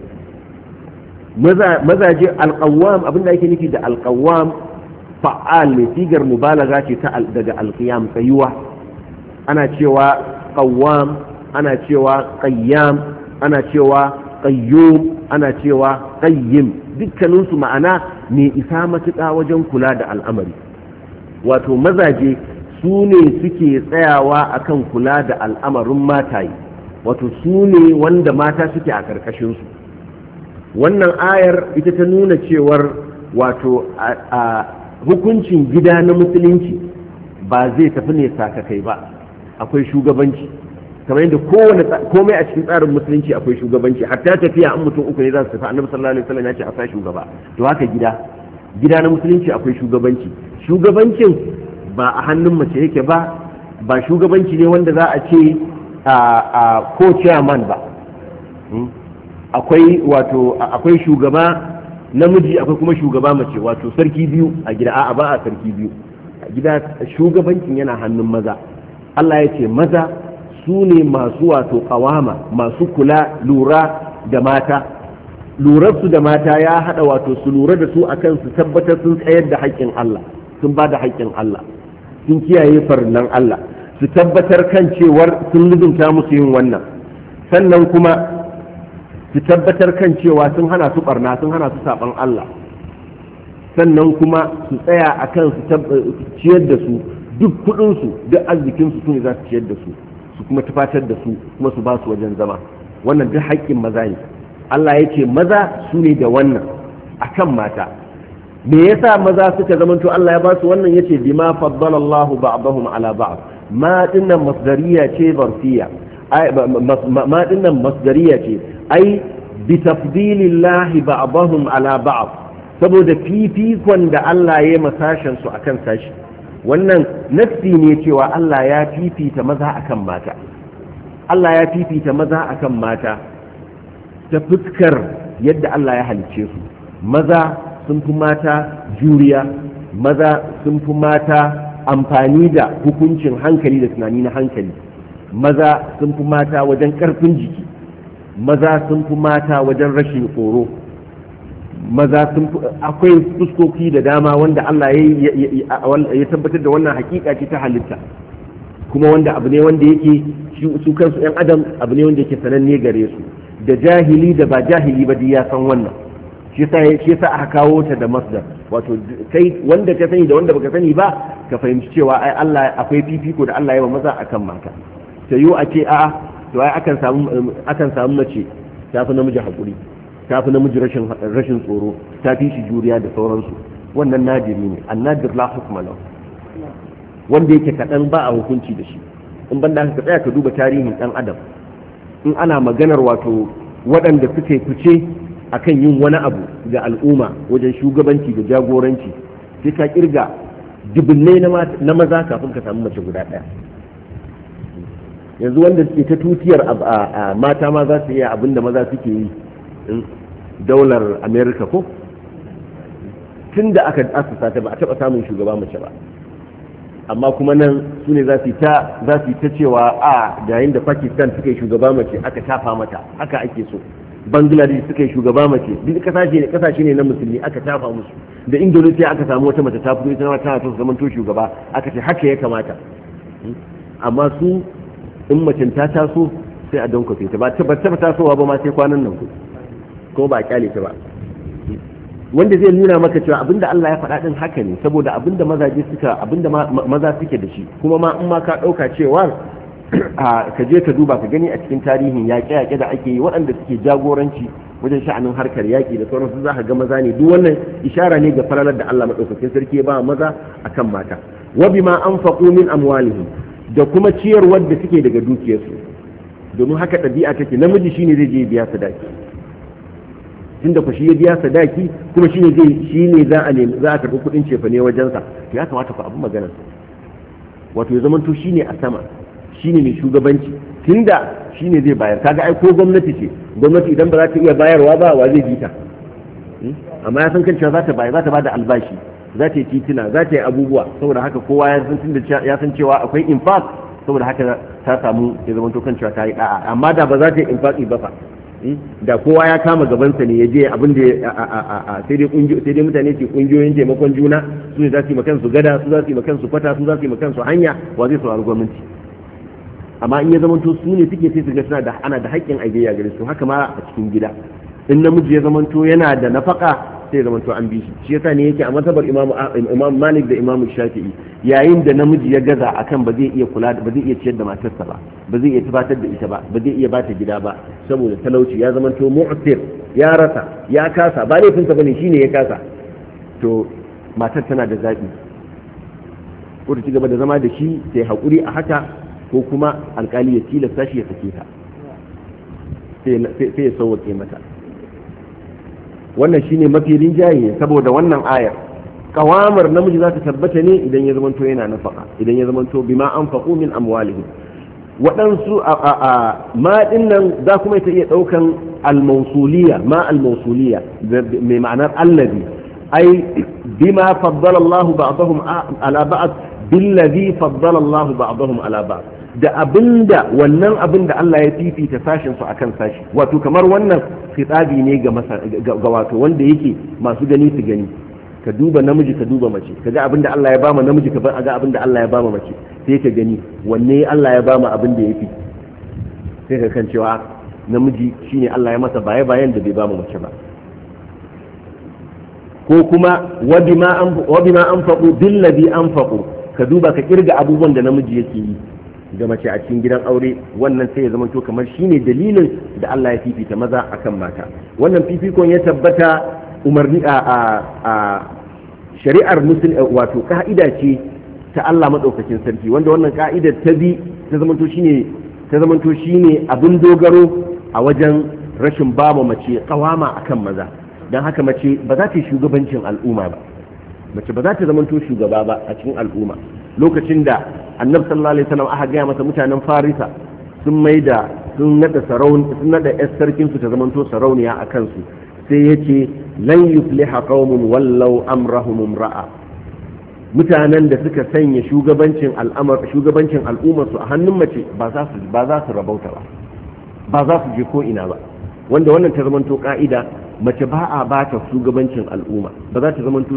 mazaje al-qawwam, abinda ake nufi da al-qawwam fa'al mai sigar mubalaga ce daga alqiyam, tsayuwa. Ana cewa qawwam, ana cewa qayyam, ana cewa qayyum, ana cewa qayyim, dukkaninsu ma'ana mai isa matuƙa wajen kula da al'amari. Wato mazaje su ne suke tsayawa akan kula da al'amarin mataye, wato su ne wanda mata suke a ƙarƙashinsu. wannan ayar ita ta nuna cewar wato a hukuncin gida na musulunci ba zai tafi ne sakakai ba, akwai shugabanci kamar yadda komai a cikin tsarin musulunci akwai shugabanci, hatta tafiya an mutum uku ne za su tafi annabi sallallahu alaihi wasallam ya ce a sa shugaba. To haka gida na musulunci akwai shugabanci. Shugabancin ba a hannun mace yake ba shugabanci ne wanda za a ce ko chairman ba. Akwai shugaba namiji akwai kuma shugaba mace, wato sarki biyu a gida. A'a, ba a sarki biyu a gida. Shugabancin yana hannun maza. Allah ya ce maza su ne masu wato kawama, masu lura da mata. Lurarsu da mata ya hada wato su lura da su akan su tabbatar sun tsayar da haƙƙin Allah, sun ba da haƙƙin Allah, sun kiyaye farillan Allah, su tabbatar kan cewar sun lizinta musu yin wannan, sannan kuma su tabbatar kan cewa sun hana su barna, sun hana su saban Allah, sannan kuma su tsaya akan su ciyar da su duk kudinsu duk arzikinsu su ne za su ciyar da su, su kuma tufatar da su, kuma su ba su wajen zama. Wannan duk haƙƙin maza ne. Allah ya ce maza su ne da wannan akan mata. Me yasa maza suka zamanto Allah ya ba su wannan? Yace bima faddala Allahu ba'dahum ala ba'd. Ma dinnan masdariya ce barfiya, ma dinnan masdariya ce ai bi tafdilillahi ba'dahum ala ba'd, saboda fifikon da Allah ya masashen su akan sashi. Wannan nassi ne cewa Allah ya fifita maza akan mata. Allah ya fifita maza akan mata ta fuskar yadda Allah ya halicce su. Maza sun fi mata juriya, maza sun fi mata amfani da hukuncin hankali da tunani na hankali, maza sun fi mata wajen karfin jiki, maza sun fi mata wajen rashin tsoro, maza sun akwai fuskoki da dama wanda Allah ya tabbatar da wannan hakika ce ta halitta, kuma wanda abu ne wanda yake su kansu 'yan adam abu ne wanda yake sananne gare su, da jahili da ba jahili ba ya san wannan. shi yasa aka kawo ta da masdar, wato kai wanda ka sani da wanda baka sani ba ka fahimci cewa ai Allah akwai fifiko da Allah ya wa maza akan mata. sai yo a ce a'a to ai akan samu mace ta fi namiji hakuri, ta fi namiji rashin tsoro, ta fi shi juriya da sauransu. Wannan nadiri ne, annadir la hukma lahu, wanda yake kaɗan ba a hukunci da shi. in banda ka tsaya ka duba tarihin ɗan adam, in ana maganar wato waɗanda suke fice akan yin wani abu ga al'umma wajen shugabanci da jagoranci, sai ka kirga dubunnai na maza kafin ka samu mace guda ɗaya. yanzu wanda suke ta tutiyar mata ma za su iya abin da maza suke yi, daular america ko tun da aka asasa ta ba a taɓa samun shugaba mace ba, amma kuma nan su ne za su yi ta cewa yayin da Pakistan suka yi shugaba mace aka tafa mata, haka ake so. Bangladesh suka yi shugaba mace, duk kasashe ne na musulmi aka tafa musu. Da Indonesia aka samu wata mace ta fito ita ma tana so zaman to shugaba, aka ce haka ya kamata. Amma su in macen ta taso sai a don kwafe ta, ba ta tasowa ba ma sai kwanan nan ko ba a kyale ta ba. Wanda zai nuna maka cewa abinda Allah ya faɗa din haka ne, saboda abinda maza suke da shi, kuma ma in ma ka ɗauka cewa ka je ka duba ka gani a cikin tarihin yaƙe-yaƙe da ake yi waɗanda suke jagoranci wajen sha'anin harkar yaƙi da sauransu, za ka ga maza ne. Duk wannan ishara ne ga falalar da Allah maɗaukakin sarki ya ba maza akan mata. Wa bima anfaqu min amwalihim, da kuma ciyarwar da suke daga dukiyarsu, domin haka ɗabi'a take, namiji shine zai je biya sadaki, tunda ku shi ya biya sadaki kuma shine za a karɓi kuɗin cefane wajensa, ya kamata ku abu maganar, wato ya zamanto shine a sama, shine mai shugabanci, tunda shine zai bayar. Kaga ai ko gwamnati ce, gwamnati idan ba za ta iya bayarwa ba wa zai bita, amma ya san kan cewa za ta ba da albashi, za ta yi titina, za ta yi abubuwa, saboda haka kowa ya san cewa akwai infaq, saboda haka ta samu ya zamanto kan cewa ta yi da'a. Amma da ba za ta yi infaqi ba fa, da kowa ya kama gabansa ne ya je abin da sai dai mutane ke kungiyoyin taimakon juna, su ne za su yi makansu gada, su za su yi makansu kwata, su za su yi makansu hanya, wa zai saurari gwamnati. Amma in ya zamanto su ne suke sai su ga ana da haƙƙin aidayya gare su. Haka ma a cikin gida, in namiji ya zamanto yana da nafaka sai ya zamanto an bi shi. Shi yasa ne yake a mazhabar Imam Malik da Imam Shafi'i, yayin da namiji ya gaza akan ba zai iya ciyar da matarsa ba zai iya tabbatar da ita ba zai iya bata gida ba, saboda talauci ya zamanto mu'sir, ya rasa ya kasa ba laifinsa bane shine ya kasa to matar tana da zaɓi ko ta ci gaba da zama da shi sai haƙuri a haka ko kuma alƙali ya tilasta shi ya sake ta sai ya sauwaƙe mata. Wannan shine mafi rinjaye saboda wannan ayar kawamar namiji za ta tabbata ne idan ya zamanto yana nafaka, idan ya zamanto bima anfaqu min amwalihim. waɗansu ma ɗin nan za kuma ta iya ɗaukan al-mawsuliyya ma al-mawsuliyya mai ma'anar allazi ai bima faddala Allah ba'dahum ala ba'd billazi faddala Allah ba'dahum ala ba'd da abinda wannan abinda Allah ya fifita sashin su akan sashi wato kamar wannan khitabi ne ga wato wanda yake masu gani su gani ka duba namiji ka duba mace ka ga abinda Allah ya bama namiji ka ga abinda Allah ya bama mace sai ka gani wanne Allah ya bama abin da yafi sai ka kan cewa namiji shine Allah ya masa baye bayan da bai bama mace ba ko kuma wabima anfaqu billazi anfaqu ka duba ka kirga abubuwan da namiji yake yi da mace a cikin gidan aure wannan sai ya zama to kamar shine dalilin da Allah ya fifita maza akan mata wannan fifikon ya tabbata umarni a shari'ar musulmi wato ka'ida ce ta Allah madaukakin sarki wanda wannan ka'idar ta bi ta zamanto shine abin dogaro a wajen rashin bama mace kawama akan maza dan haka mace ba za ta yi shugabancin al'umma ba mace ba za ta zamanto shugaba ba a cikin al'umma lokacin da annabi sallallahu alaihi wasallam aka gaya masa mutanen farisa sun nada yar sarkin su ta zamanto sarauniya a kansu sai yace lan yufliha qaumun wallau amrahum imra'a mutanen da suka sanya shugabancin al'ummar su a hannun mace ba za su rabauta ba za su je ko ina ba wanda wannan ta zamanto ka'ida mace ba a ba ta shugabancin al'umma ba za ta zamanto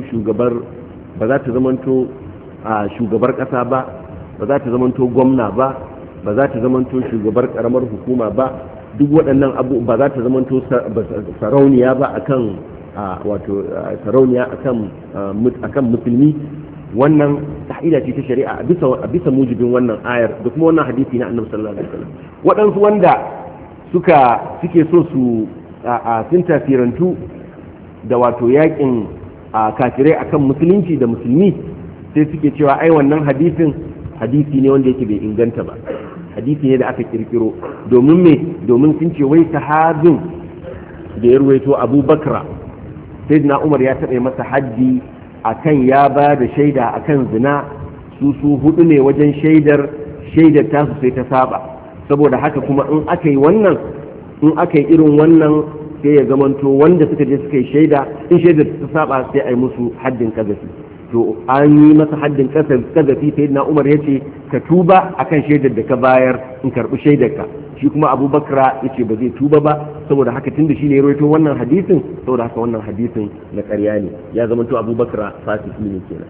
shugabar kasa ba ba za ta zamanto gwamna ba ba za ta zamanto shugabar karamar hukuma ba duk waɗannan abu ba za ta zamanto sarauniya ba akan wato sarauniya akan musulmi wannan ta'ida ce ta shari'a a bisa mujibin wannan ayar da kuma wannan hadisi na annabi sallallahu alaihi wasallam waɗansu wanda suke so su sun tafirantu da wato yakin kafirai akan musulunci da musulmi sai suke cewa ai wannan hadisi ne wanda yake bai inganta ba hadisi ne da aka kirkiro domin sun ce wai sahabin da ya ruwaito abubakar sayyidina umar ya taɓa masa haddi akan ya ba da shaida akan zina su hudu ne wajen shaidar tasu sai ta saba saboda haka kuma in aka yi irin wannan sai ya zamanto wanda suka je suka yi shaida in shaidar ta saba sai a yi musu haddin kazafi to an yi masa haddin kazafi sai na umar ya ce ka tuba akan shaidar da ka bayar in karɓi shaidarka shi kuma abubakar ya ce ba zai tuba ba saboda haka tun da shi ne ya rawaito wannan hadisin saboda haka wannan hadisin na ƙarya ne ya zama to abubakar fasiki ne kenan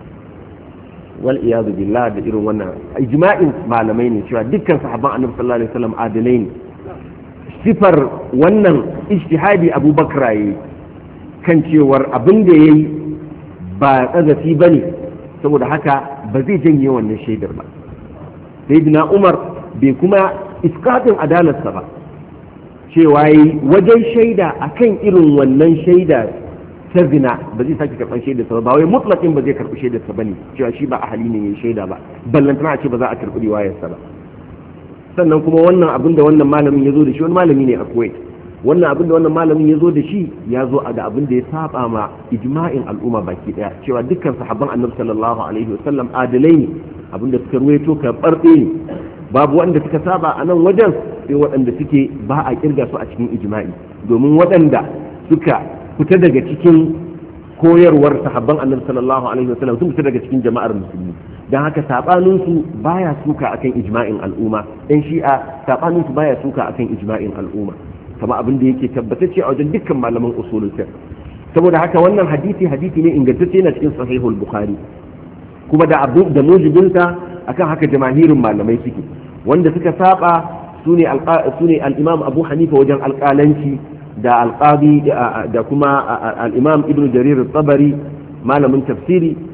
wal iyadu billah da irin wannan ijma'in malamai ne cewa dukkan sahabban annabi sallallahu alaihi wasallam adalai ne sifar wannan ijtihadi abubakar yayi kan cewar abin da yayi ba kazafi bane saboda haka ba zai janye wannan shaidar ba sayyidina umar bai kuma iskatin adalarsa ba cewa yi wajen shaida akan irin wannan shaida ta zina ba zai sake karɓar shaidarsa ba wai mutlaƙin ba zai karɓi shaidarsa ba ne cewa shi ba ahali ne ya shaida ba ballantana a ce ba za a karɓi riwayarsa ba sannan kuma wannan abin da wannan malamin ya zo da shi wani malami ne a Kuwait wannan abin da wannan malamin ya zo da shi ya zo da abin da ya saba ma ijma'in al'umma baki daya cewa dukkan sahabban annabi sallallahu alaihi wasallam adalai ne abin da suka ruwaito karɓarɗe ne babu wanda suka saba a nan wajen sai waɗanda suke ba a kirga su a cikin ijma'i domin waɗanda suka fita daga cikin koyarwar sahabban annabi sallallahu alaihi wasallam sun fita daga cikin jama'ar musulmi dan haka sabanin su baya suka akan ijma'in al'umma dan shi'a sabanin su baya suka akan ijma'in al'umma kama abin da yake tabbatacce a wajen dukkan malaman usulul fiqh saboda haka wannan hadisi ne ingantacce na cikin sahihul bukhari kuma da mujibinsa akan haka jamahirin malamai suke wanda suka saba sune al-imam abu hanifa wajen alƙalanci da alƙadi da kuma al-imam ibn jarir at-tabari malamin tafsiri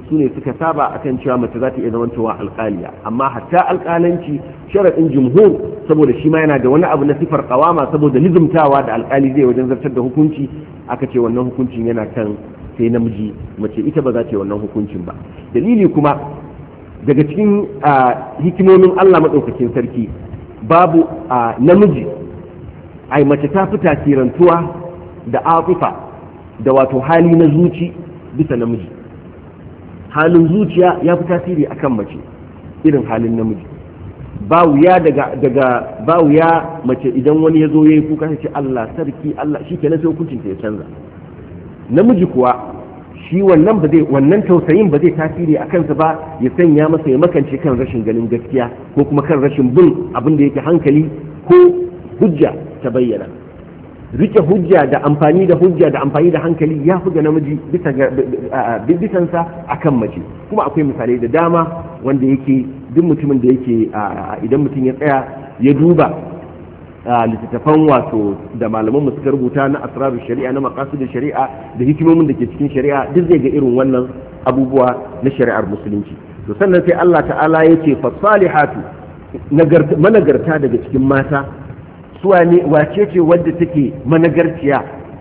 su ne suka saba akan cewa mace za ta iya zamantowa alƙaliya, amma hatta alƙalanci sharaɗin jumhur saboda shi ma yana da wani abu na sifar ƙawama saboda nizumtawa da alƙali zai wajen zartar da hukunci, aka ce wannan hukuncin yana kan sai namiji, mace ita ba za ta yi wannan hukuncin ba. Dalili kuma daga cikin hikimomin Allah maɗaukakin sarki babu namiji ai mace ta fi tasirantuwa da afifa da wato hali na zuci bisa namiji. Halin zuciya ya fi tasiri akan mace irin halin namiji. Ba wuya ba wuya mace idan wani ya zo ya yi kuka ta ce Allah sarki Allah, shi kenan sai hukuncin ta ya canza. Namiji kuwa shi wannan tausayin ba zai tasiri a kansa ba ya sanya masa ya makance kan rashin ganin gaskiya ko kuma kan rashin bin abin da yake hankali ko hujja ta bayyana. Rike hujja da amfani da hujja da amfani da hankali ya fi ga namiji bisansa a kan mace. Kuma akwai misalai da dama wanda yake duk mutumin da yake idan mutum ya tsaya ya duba littattafan wato da malaman suka rubuta na asrarul shari'a na maqasidul shari'a da hikimomin da ke cikin shari'a duk zai ga irin wannan abubuwa na shari'ar musulunci. To sannan sai Allah ta'ala yace fasalihatu managarta daga cikin mata wace ce wadda take managarciya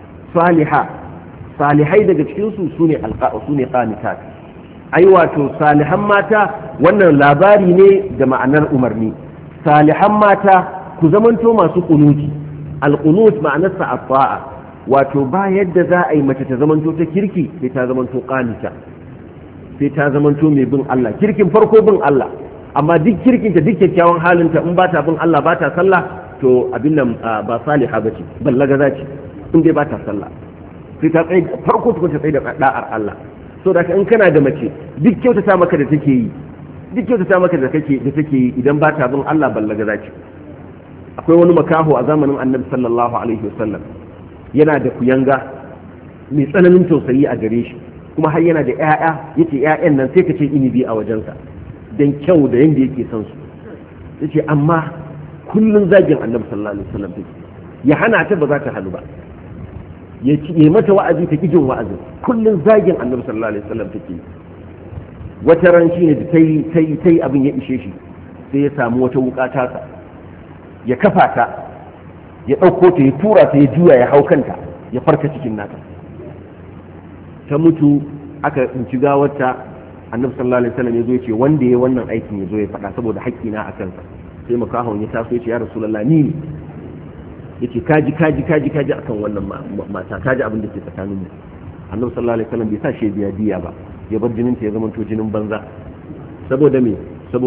salihai daga cikin su sune qanitat. Ai wato salihan mata wannan labari ne da ma'anar umarni. Salihan mata ku zamanto masu kunuti. Al-qunut ma'anarsa at-ta'a, wato ba yadda za a yi mace ta zamanto ta kirki sai ta zamanto qanita, sai ta zamanto mai bin Allah. Kirkin farko bin Allah, amma duk kirkin ta duk kyakkyawan halinta in ba ta bin Allah ba ta sallah to abin nan ba saliha bace, ballaga zaci in dai ba ta sallah. Sai ta tsaye farko tukun ta tsaye da da'ar Allah. So da in kana da mace duk kyautata maka da take yi, duk kyautata maka da take yi idan ba ta bin Allah ballaga zaci. Akwai wani makaho a zamanin Annabi sallallahu alaihi wasallam, yana da kuyanga mai tsananin tausayi a gare shi, kuma har yana da ƴaƴa, yace ƴaƴan nan sai ka ce inibi a wajensa dan kyau da yanda yake son su. Yace amma kullun zagin Annabi sallallahu alaihi wasallam take, ya hana ta ba za ta halu ba, ya mata wa'azi ta kijin wa'azin, kullun zagin Annabi sallallahu alaihi wasallam take. Wata ran shine da tai abin ya ishe shi, sai ya samu wata wuka tasa ya kafa ta, ya ɗauko ta ya tura ta ya juya ya hau kanta ya farka cikin nata, ta mutu. Aka tsinci gawarta. Annabi sallallahu alaihi wasallam ya zo ya ce wanda ya wannan aikin ya zo ya faɗa saboda haƙƙina a kansa. Sai makahon ya taso ya ce ya rasulullah ni ne. Yace kaji akan wannan mata, kaji abin da ke tsakanin mu. Annabi sallallahu alaihi wasallam bai sa shi biya diya ba, ya bar jinin ta ya zama to jinin banza. Saboda me?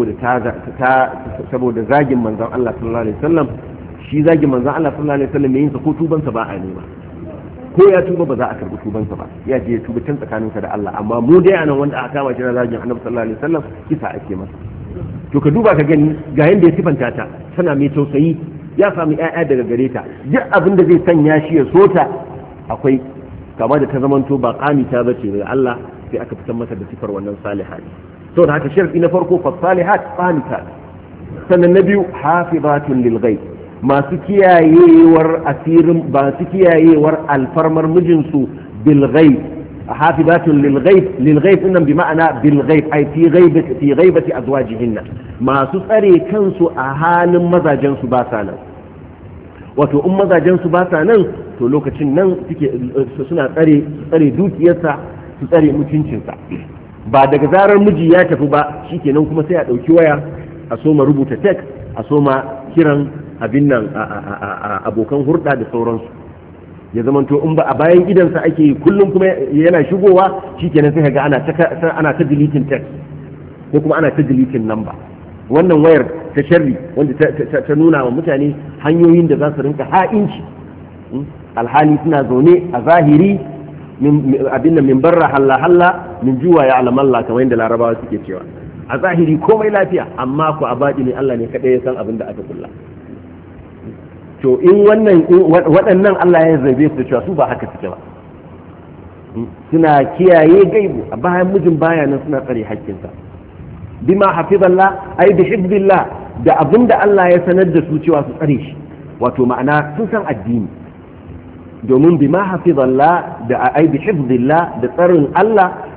Saboda zagin manzon Allah sallallahu alaihi wasallam. Shi zagin manzon Allah sallallahu alaihi wasallam yayin sa ko tubansa ba a nema, ko ya tuba ba za a karbi tubansa ba, ya je ya tuba can tsakaninsa da Allah. Amma mu dai anan wanda aka kama shi na zagin Annabi sallallahu alaihi wasallam kisa ake masa. To ka duba ka gani ga yanda ya sifanta ta, tana mai tausayi, ya samu ƴaƴa daga gare ta, duk abin da zai sanya shi ya sota akwai, kama da ta zamanto ba qanita bace daga Allah, sai aka fitar masa da sifar wannan salihah. To da haka sharadi na farko fa salihat qanitat. Sannan na biyu hafizatun lil ghaib, masu kiyayewar asirin, masu kiyayewar alfarmar mijinsu bil ghaib. Hafizatun lil ghaib innan bi ma'ana bil ghaib ay fi ghaibati azwajihinna, masu tsare kansu a halin mazajen su ba sa nan. Wato in mazajen su ba sa nan to lokacin nan suna tsare dukiyarsa, su tsare mutuncinsa. Ba daga zarar miji ya tafi ba shikenan kuma sai a ɗauki waya a soma rubuta text, a soma kiran abin nan abokan hurɗa da sauransu. Ya zamanto in ba a bayan gidansa ake yi kullum kuma yana shigowa shikenan sai ga ana ta deleting text ko kuma ana ta deleting number. Wannan wayar ta sharri wanda ta nuna wa mutane hanyoyin da za su rinka ha'inci, alhali suna zaune a zahiri abin nan min barra halla min juwa ya alamalla, kamar yadda larabawa suke cewa. A zahiri komai lafiya, amma ku a baɗi ne Allah ne kaɗai ya san abin da aka kulla. To in waɗannan Allah ya zabe su da cewa su ba haka suke ba, suna kiyaye gaibu a bayan mijin baya nan, suna tsare haƙƙinsa. Bima hafizallah ai bi hibbillah, da abin da Allah ya sanar da su cewa su tsare shi, wato ma'ana sun san addini. Domin bima hafizallah da ai bi hibbillah da tsarin Allah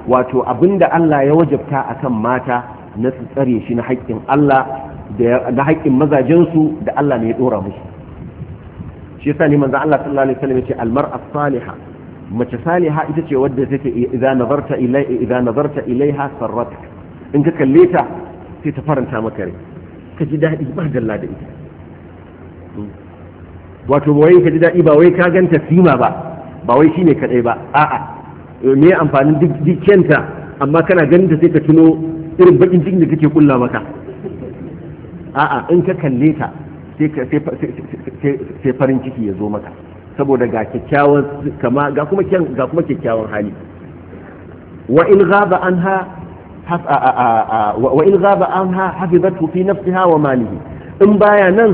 wato abinda Allah ya wajabta akan mata na su tsare shi na haƙƙin Allah da na haƙƙin mazajensu da Allah ne ya dora musu. shi yasa ne manzo Allah sallallahu alaihi wasallam yace almar'a salihah, mace saliha ita ce wadda take idza nazarta ilaiha sarratka, in ka kalle ta sai ta faranta maka rai, ka ji daɗi ba dalla da ita. wato wai ka ji daɗi ba wai ka ganta sima ba wai shine kadai ba, a'a me amfanin duk kyanta amma kana ganin ta sai ka tuno irin bakin cikin da kake kulla maka. a'a in ka kalle ta sai farin ciki ya zo maka saboda ga kyakkyawan kama ga kuma kyakkyawan hali. wa in ghaba anha hafizatu fi nafsiha wa malihi, in baya nan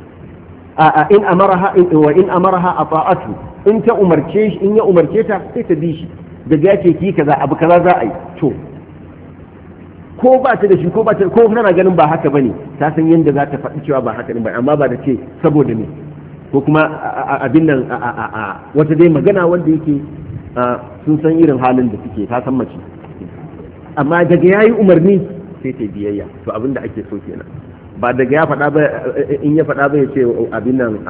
in amaraha ata'atu, in ta umarce shi, in ya umarce ta sai ta bi shi, daga yake ki kaza abu kaza za a yi, to ko ba ta da shi ko tana ganin ba haka bane, ta san yadda za ta faɗi cewa ba haka ne ba, amma ba da ce saboda ne, ko kuma abin nan wata dai magana wanda yake sun san irin halin da suke, ta san mace, amma daga yayi umarni sai ta biyayya, to abin da ake so kenan. ba daga ya faɗa ba, in ya faɗa ba ya ce abin nan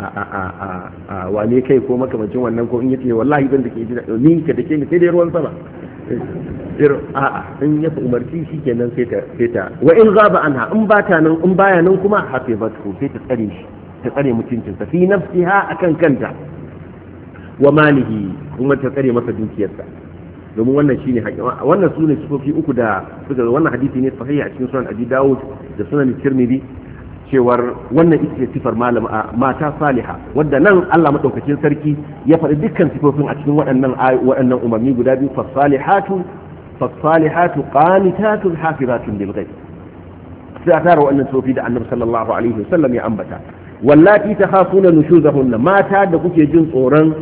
wane kai ko makamancin wannan, ko in ya ce wallahi ban da ke ji ni ka dake ni sai dai ruwan sama. a'a in ya umarci shi kenan sai ta wa in ghaba anha, in ba ta nan, in baya nan kuma hafizatu sai ta tsare shi, ta tsare mutuncinsa fi nafsiha akan kanta, wa malihi kuma ta tsare masa dukiyarsa, domin wannan shine haƙƙi. wannan sune sifofi uku da suka, wannan hadisi ne sahihi a cikin sunan Abi Dawud da sunan Tirmidhi, cewar wannan ita ce sifar mata saliha, wadda nan Allah madaukakin sarki ya faɗi dukkan sifofin a cikin waɗannan umarni guda biyu, fasalihatu qanitatun hafizatun lil ghaib. sai a tara waɗannan sifofi da Annabi sallallahu alaihi wasallam ya ambata. wallati takhafuna nushuzahunna, mata da kuke jin tsoron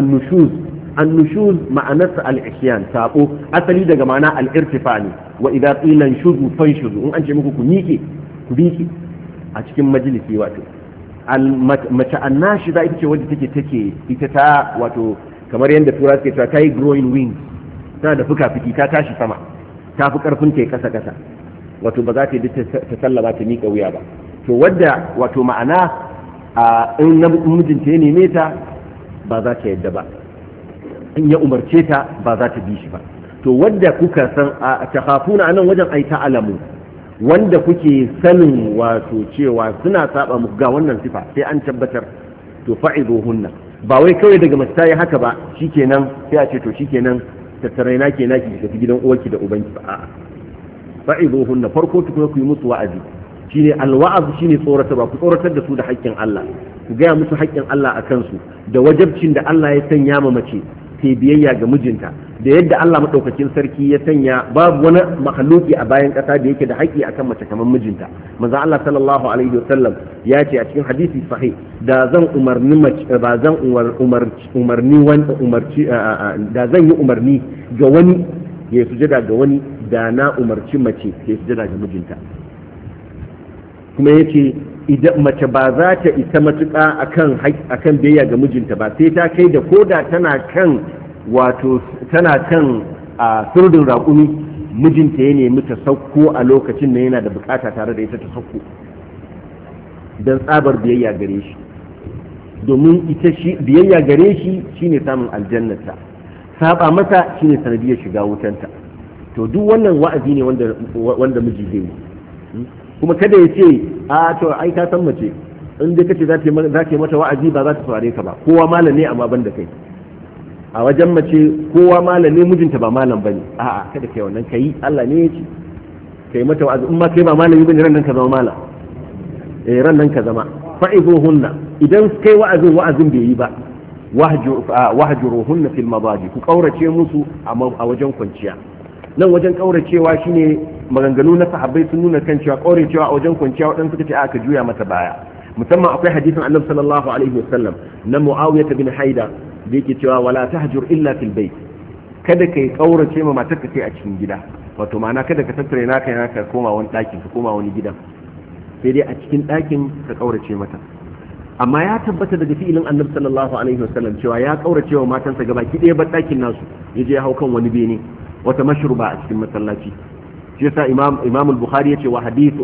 annushuz ma'anarsa al-isyan, sabo, asali daga ma'ana al-irtifa ne. wa idza qila shuzu fanshuzu, in an ce muku ku miƙe ku biki a cikin majalisi, wato mace annashi za ita ce wadda take ita ta, wato kamar yadda tura suke cewa ta yi growing wings, tana da fuka-fiki, ta tashi sama, ta fi karfin ta kasa-kasa, wato ba za ta yi ta sallama ta miƙa wuya ba. to wadda wato ma'ana in mijinta ya neme ta ba za ta yadda ba, in ya umarce ta ba za ta bi shi ba. to wadda kuka san ta khafuna anan wajen ai ta alamu, wanda kuke sanin wato cewa suna saba muku ga wannan sifa sai an tabbatar, to fa'iduhunna, ba wai kawai daga mace ta yi haka ba shikenan sai a ce to shikenan tattare na ke naki ki tafi gidan uwarki da ubanki ba, a'a fa'iduhunna, farko tukuna ku yi musu wa'azi, shine alwa'az shine tsoratarwa, ku tsoratar da su da haƙƙin Allah, ku gaya musu haƙƙin Allah a kansu, da wajabcin da Allah ya sanya ma mace ta biyayya ga mijinta, da yadda Allah madaukakin sarki ya sanya babu wani makhluki a bayan ƙasa da yake da haƙƙi akan mace kamar mijinta. manzo Allah sallallahu alaihi wasallam ya ce a cikin hadisi sahih, da zan umarni mace, ba zan umarni wani umarci, da zan yi umarni ga wani ya sujada ga wani, da na umarci mace ta sujada ga mijinta. kuma yace idan mace ba za ta isa matuƙa akan biyayya ga mijinta ba, sai ta kai da koda tana kan surdin raƙumi, mijinta ya nemi ta sauko a lokacin da yana da bukata tare da ita ta sauko, don tsabar biyayya gare shi, domin ita shi biyayya gare shi shine samun aljannata, saba mata shine sanadiyar shiga wutanta. to duk wannan wa'azi ne wanda miji zai yi. kuma kada ya ce to ai ka san mace in dai kace za ta yi mata wa'azi ba za ta saurare ka ba, kowa malam ne amma ban da kai. a wajen mace kowa malam ne, mijinta ba malam bane, a'a kada kai wannan, kai Allah ne ya ce kai mata wa'azi, in ma kai ba malami bane ran nan ka zama malam, ran nan ka zama. fa'izuhunna, idan kai wa'azin bai yi ba, wahjuruhunna fil madaji, ku kaurace musu a wajen kwanciya. nan wajen kauracewa shine maganganu na sahabbai sun nuna kan cewa kauracewa a wajen kwanciya waɗansu suka ce aka juya mata baya. musamman akwai hadisin annabi sallallahu alaihi wasallam na Muawiyah bin Haida da yake cewa wala tahjur illa fil bayt, kada kai kaurace ma matarka sai a cikin gida, wato ma'ana kada ka tattare naka ka koma wani ɗakin, ka koma wani gidan, sai dai a cikin ɗakin ka kaurace mata. amma ya tabbata daga fi'ilin annabi sallallahu alaihi wasallam cewa ya kaurace wa matansa gaba ki ɗaya bar ɗakin nasu, yaje ya hau kan wani bene wata mashruba a cikin masallaci. shi yasa imam al-bukhari yace wa hadithu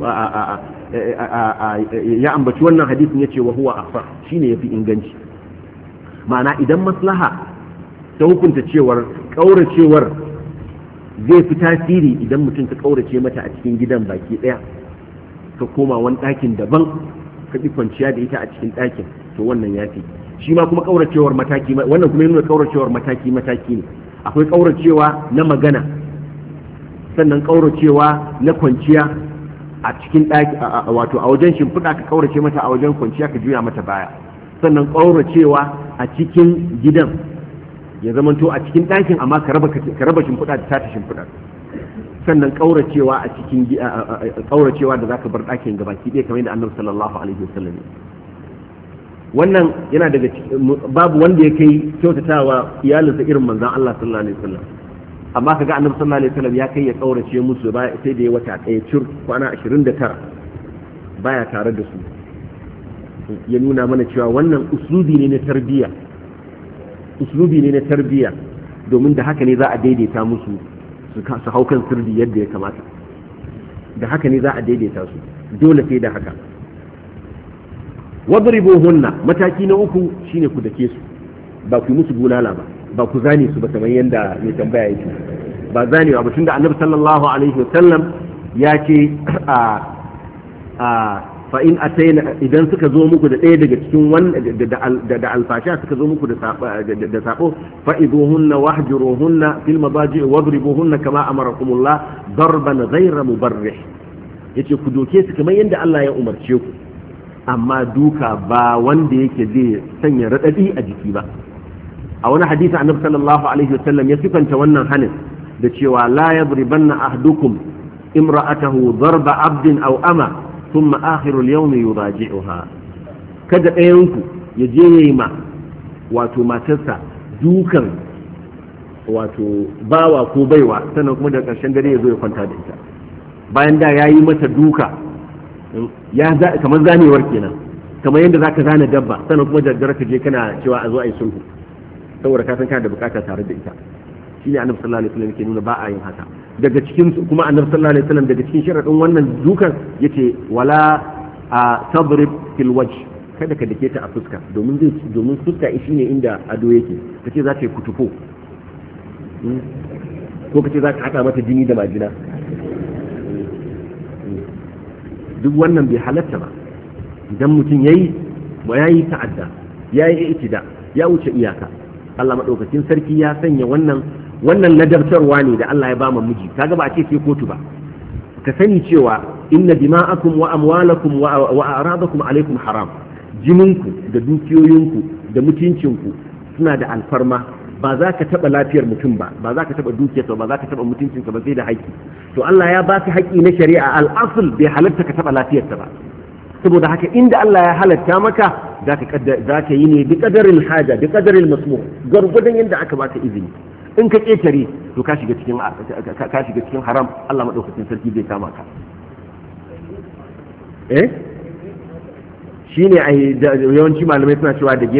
ya ambaci wannan hadisin yace wa huwa asah shine yafi inganci. ma'ana idan maslaha ta hukunta cewar kauracewar zai fi tasiri idan mutum ka kaurace mata a cikin gidan baki daya ka koma wani ɗakin daban ka ƙi kwanciya da ita a cikin ɗakin, to wannan ya fi. shi ma kuma ƙauracewar mataki, wannan kuma yana ƙauracewar mataki ne. akwai ƙauracewa na magana, sannan ƙauracewa na kwanciya a cikin ɗaki, wato a wajen shimfiɗa ka ƙaurace mata, a wajen kwanciya ka juya mata baya, sannan ƙauracewa a cikin gidan ya zamanto a cikin ɗakin amma ka raba shimfiɗa da ta shimfiɗa, sannan ƙauracewa a cikin ƙauracewa da zaka bar ɗakin gabaki ɗaya kamar yadda Annabi sallallahu alaihi wasallam. wannan yana daga babu wanda ya kai kyautatawa iyalinsa irin manzon Allah sallallahu alaihi wasallam, amma kaga Annabi sallallahu alaihi wasallam ya kai ya ƙaurace musu sai da ya wata ɗaya kwana 29 baya tare da su. ya nuna mana cewa wannan uslubi ne na tarbiyya domin da haka ne za a daidaita musu su hau kan sirri yadda ya kamata, da haka ne za a daidaita su, dole sai da haka. wadribuhunna, mataki na uku shine ku dake su, ba ku musu bulala ba ku zane su ba kamar yadda mai tambaya yake, ba zanewa ba, tunda Annabi sallallahu alaihi wasallam ya ce fa in ataina, idan suka zo muku da ɗaya daga cikin da alfasha suka zo muku da sabo, fa iduhunna wahjuruhunna fil madaji wadribuhunna kama amarakumullah darban ghayra mubarrih. yace ku doke su kamar yadda Allah ya umarce ku, amma duka ba wanda yake zai sanya radadi a jiki ba. a wani hadisi Annabi sallallahu alaihi wasallam ya sifanta wannan hanin da cewa la yadribanna ahdukum imra'atahu darba abdin aw ama thumma akhiru al-yawm yuraji'uha. kada ɗayanku ya je yayi ma wato matarsa dukan wato bawa ko baiwa sannan kuma da ƙarshen dare ya zo ya kwanta da ita, bayan da yayi mata duka kamar zanewar kenan, kamar yadda zaka zana dabba, sannan kuma da dare ka je kana cewa a zo a yi sulhu saboda ka san kana da bukata tare da ita. shine Annabi sallallahu alaihi wasallam yake nuna ba a yin haka. daga cikin kuma Annabi sallallahu alaihi wasallam daga cikin sharadin wannan dukan yace wala tabrib fil wajh, kada ka dake ta a fuska, domin fuska shine inda ado yake, kace za ta yi kutufo ko kace za ka hada mata jini da majina, duk wannan bai halatta ba. idan mutum yayi ta'adda, yayi itida, ya wuce iyaka. Allah madaukakin sarki ya sanya wannan ladabtarwa ne da Allah ya ba mu miji, kaga ba a ce sai kotu ba. ka sani cewa inna dima'akum wa amwalakum wa a'radakum alaikum haram, jininku da dukiyoyinku da mutuncinku suna da alfarma. ba za ka taɓa lafiyar mutum ba za ka taɓa dukiyarsa ba za ka taɓa mutuncinsa ba sai da haƙƙi. to Allah ya baka haƙƙi na shari'a, al'asul bai halatta ka taɓa lafiyarsa ba. saboda haka inda Allah ya halatta maka za ka yi ne bi qadarin haja bi qadarin masmu, gwargwadon yadda aka baka izini. in ka ƙetare to ka shiga cikin haram, Allah madaukakin sarki zai kama ka. shine ai yawanci malamai suna cewa da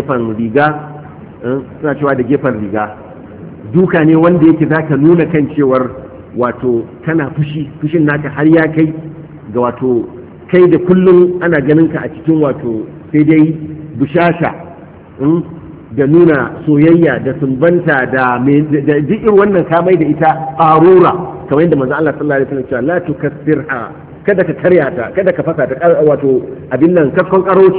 gefen riga duka ne wanda yake zaka nuna kan cewar wato kana fushin naka har ya kai ga wato kai da kullum ana ganin ka a cikin wato sai dai bushasha da nuna soyayya da sumbanta da duk wannan kamai da ita ƙarura, kamar yadda manzo Allah sallallahu alaihi wasallam ya ce la tukassirha, kada ka karya ta, kada ka fasa ta, wato abin nan kaskon karoci.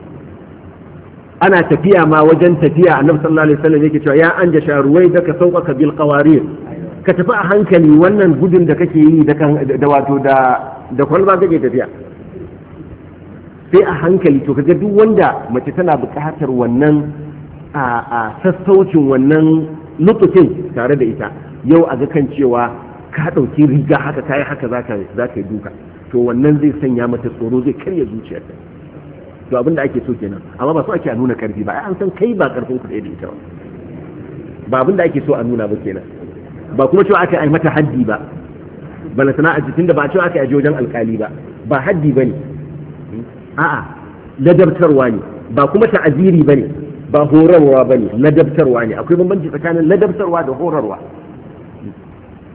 ana tafiya ma wajen tafiya Annabi sallallahu alaihi wasallam yake cewa ya anja sharuwai da ka sauƙaƙa bil qawarir, ka tafi a hankali, wannan gudun da kake yi da wato da kwalba kake tafiya sai a hankali. to kaga duk wanda mace tana buƙatar wannan a sassaucin wannan lutufin tare da ita, yau a ga kan cewa ka ɗauki riga haka kayi haka za ka yi duka, to wannan zai sanya mata tsoro, zai karya zuciyarta. to abin da ake so kenan, amma ba so ake a nuna karfi ba, an san kai ba karfin ku da ita ba abin da ake so a nuna ba kenan. ba kuma cewa aka yi mata haddi ba, bala sana'a jikin da ba cewa aka yi wajen alkali ba haddi ba ne, a'a ladabtarwa ne, ba kuma ta'aziri ba ne, ba horarwa ba ne, ladabtarwa ne. akwai bambanci tsakanin ladabtarwa da horarwa.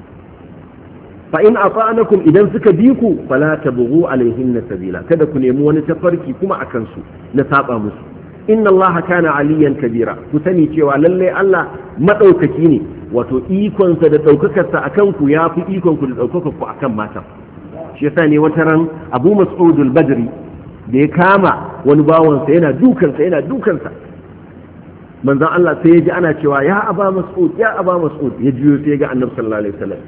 fa in ata'anakum idan suka bi ku fala tabghu alaihinna sabila kada ku nemi wani tafarki kuma akan su na saba musu inna allaha kana aliyan kabira ku sani cewa lalle Allah madaukaki ne wato ikonsa da daukakarsa akan ku yafi ikon ku da daukakar ku akan mata shi yasa ne wata ran Abu Mas'ud al-Badri da ya kama wani bawansa yana dukansa manzon Allah sai ya ji ana cewa ya Aba Mas'ud ya juyo sai ya ga Annabi sallallahu alaihi wasallam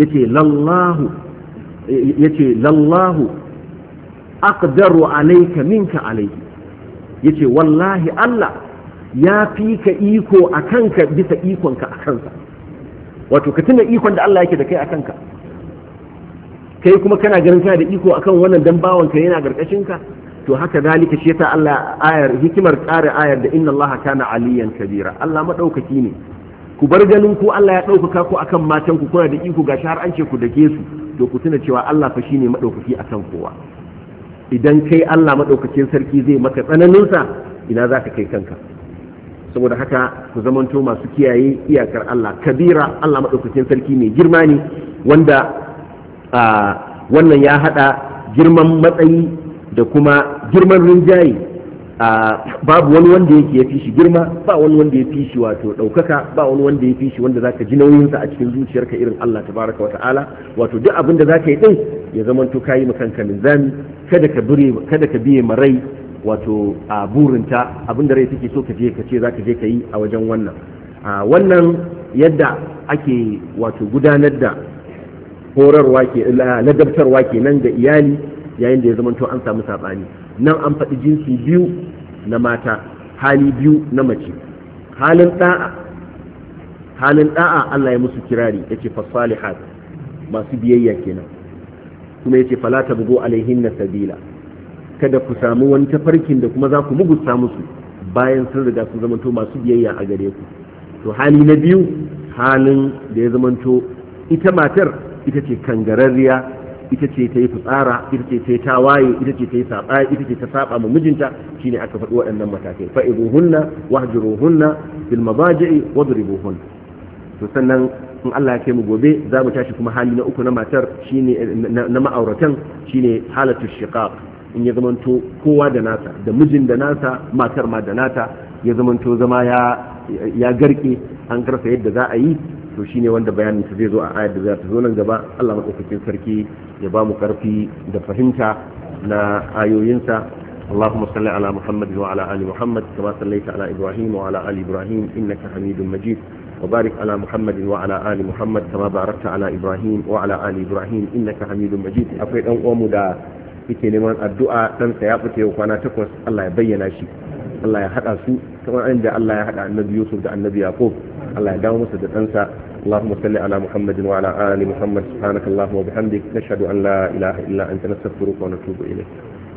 yace lallahu aqdaru alayka minka alayhi yace wallahi Allah ya fi ka iko akan ka bisa ikonka akan sa wato ka tuna ikon da Allah yake da kai akan ka kai kuma kana ganin kana da iko akan wannan dan bawanka yana garkashin ka to haka zalika shi yasa Allah hikimar ƙara ayar da inna Allah kana aliyan kabira Allah madaukaki ne ku bar ganin ku Allah ya ɗaukaka ku akan matan ku kuna da iko gashi har an ce ku dake su to ku tuna cewa Allah fa shine madaukaki akan kowa idan kai Allah madaukakin sarki zai maka tsananin sa ina zaka kai kanka saboda haka ku zamanto masu kiyaye iyakar Allah kabira Allah madaukakin sarki mai girma ne wanda wannan ya hada girman matsayi da kuma girman rinjaye babu wani wanda yake ya fi shi girma ba wani wanda ya fi shi wato ɗaukaka ba wani wanda ya fi shi wanda zaka ji nauyinsa a cikin zuciyarka irin Allah tabaraka wa ta'ala wato duk abin da zaka yi din ya zamanto kayi makanka linzami kada ka biye marai wato a burinta abin da rai take so ka je ka ce zaka je ka yi a wajen wannan yadda ake wato gudanar da horarwa ke ladabtarwa kenan ga iyali yayin da ya zamanto an samu saɓani nan an faɗi jinsi biyu na mata hali biyu na mace halin ɗa'a Allah ya musu kirari yace fasalihat masu biyayya kenan kuma yace fala tabghu alaihinna sabila kada ku samu wani tafarkin da kuma za ku mugusta musu bayan sun riga sun zamanto masu biyayya a gare ku to hali na biyu halin da ya zamanto ita matar ita ce kangararriya ita ce ta yi fitsara ita ce ta yi tawaye ita ce ta yi saba ita ce ta saba ma mijinta shine aka faɗi waɗannan matakai fa'iduhunna wahjuruhunna fil mabaji'i wadribuhun to sannan in Allah ya kai mu gobe za mu tashi kuma hali na uku na matar shine na ma'auratan shine halatu shiqaq in ya zamanto kowa da nasa da mijin da nasa matar ma da nata ya zamanto zama ya garke an karsa yadda za a yi to shine wanda bayanin ta zai zo a ayar da za ta zo nan gaba Allah madaukakin sarki ya ba mu karfi da fahimta na ayoyinsa اللهم صل على محمد وعلى آل محمد كما صليت على إبراهيم وعلى آل إبراهيم إنك حميد مجيد وبارك على محمد وعلى آل محمد كما باركت على إبراهيم وعلى آل إبراهيم إنك حميد مجيد أفيد أن أمو دا yake neman addu'a dan sa ya fice kwana 8 Allah ya bayyana shi Allah ya hada su kamar inda Allah ya hada annabi Yusuf da annabi Yaqub Allah ya dawo masa da ɗansa اللهم صل على محمد وعلى آل محمد سبحانك اللهم وبحمدك نشهد أن لا إله إلا أنت نستغفرك ونتوب إليك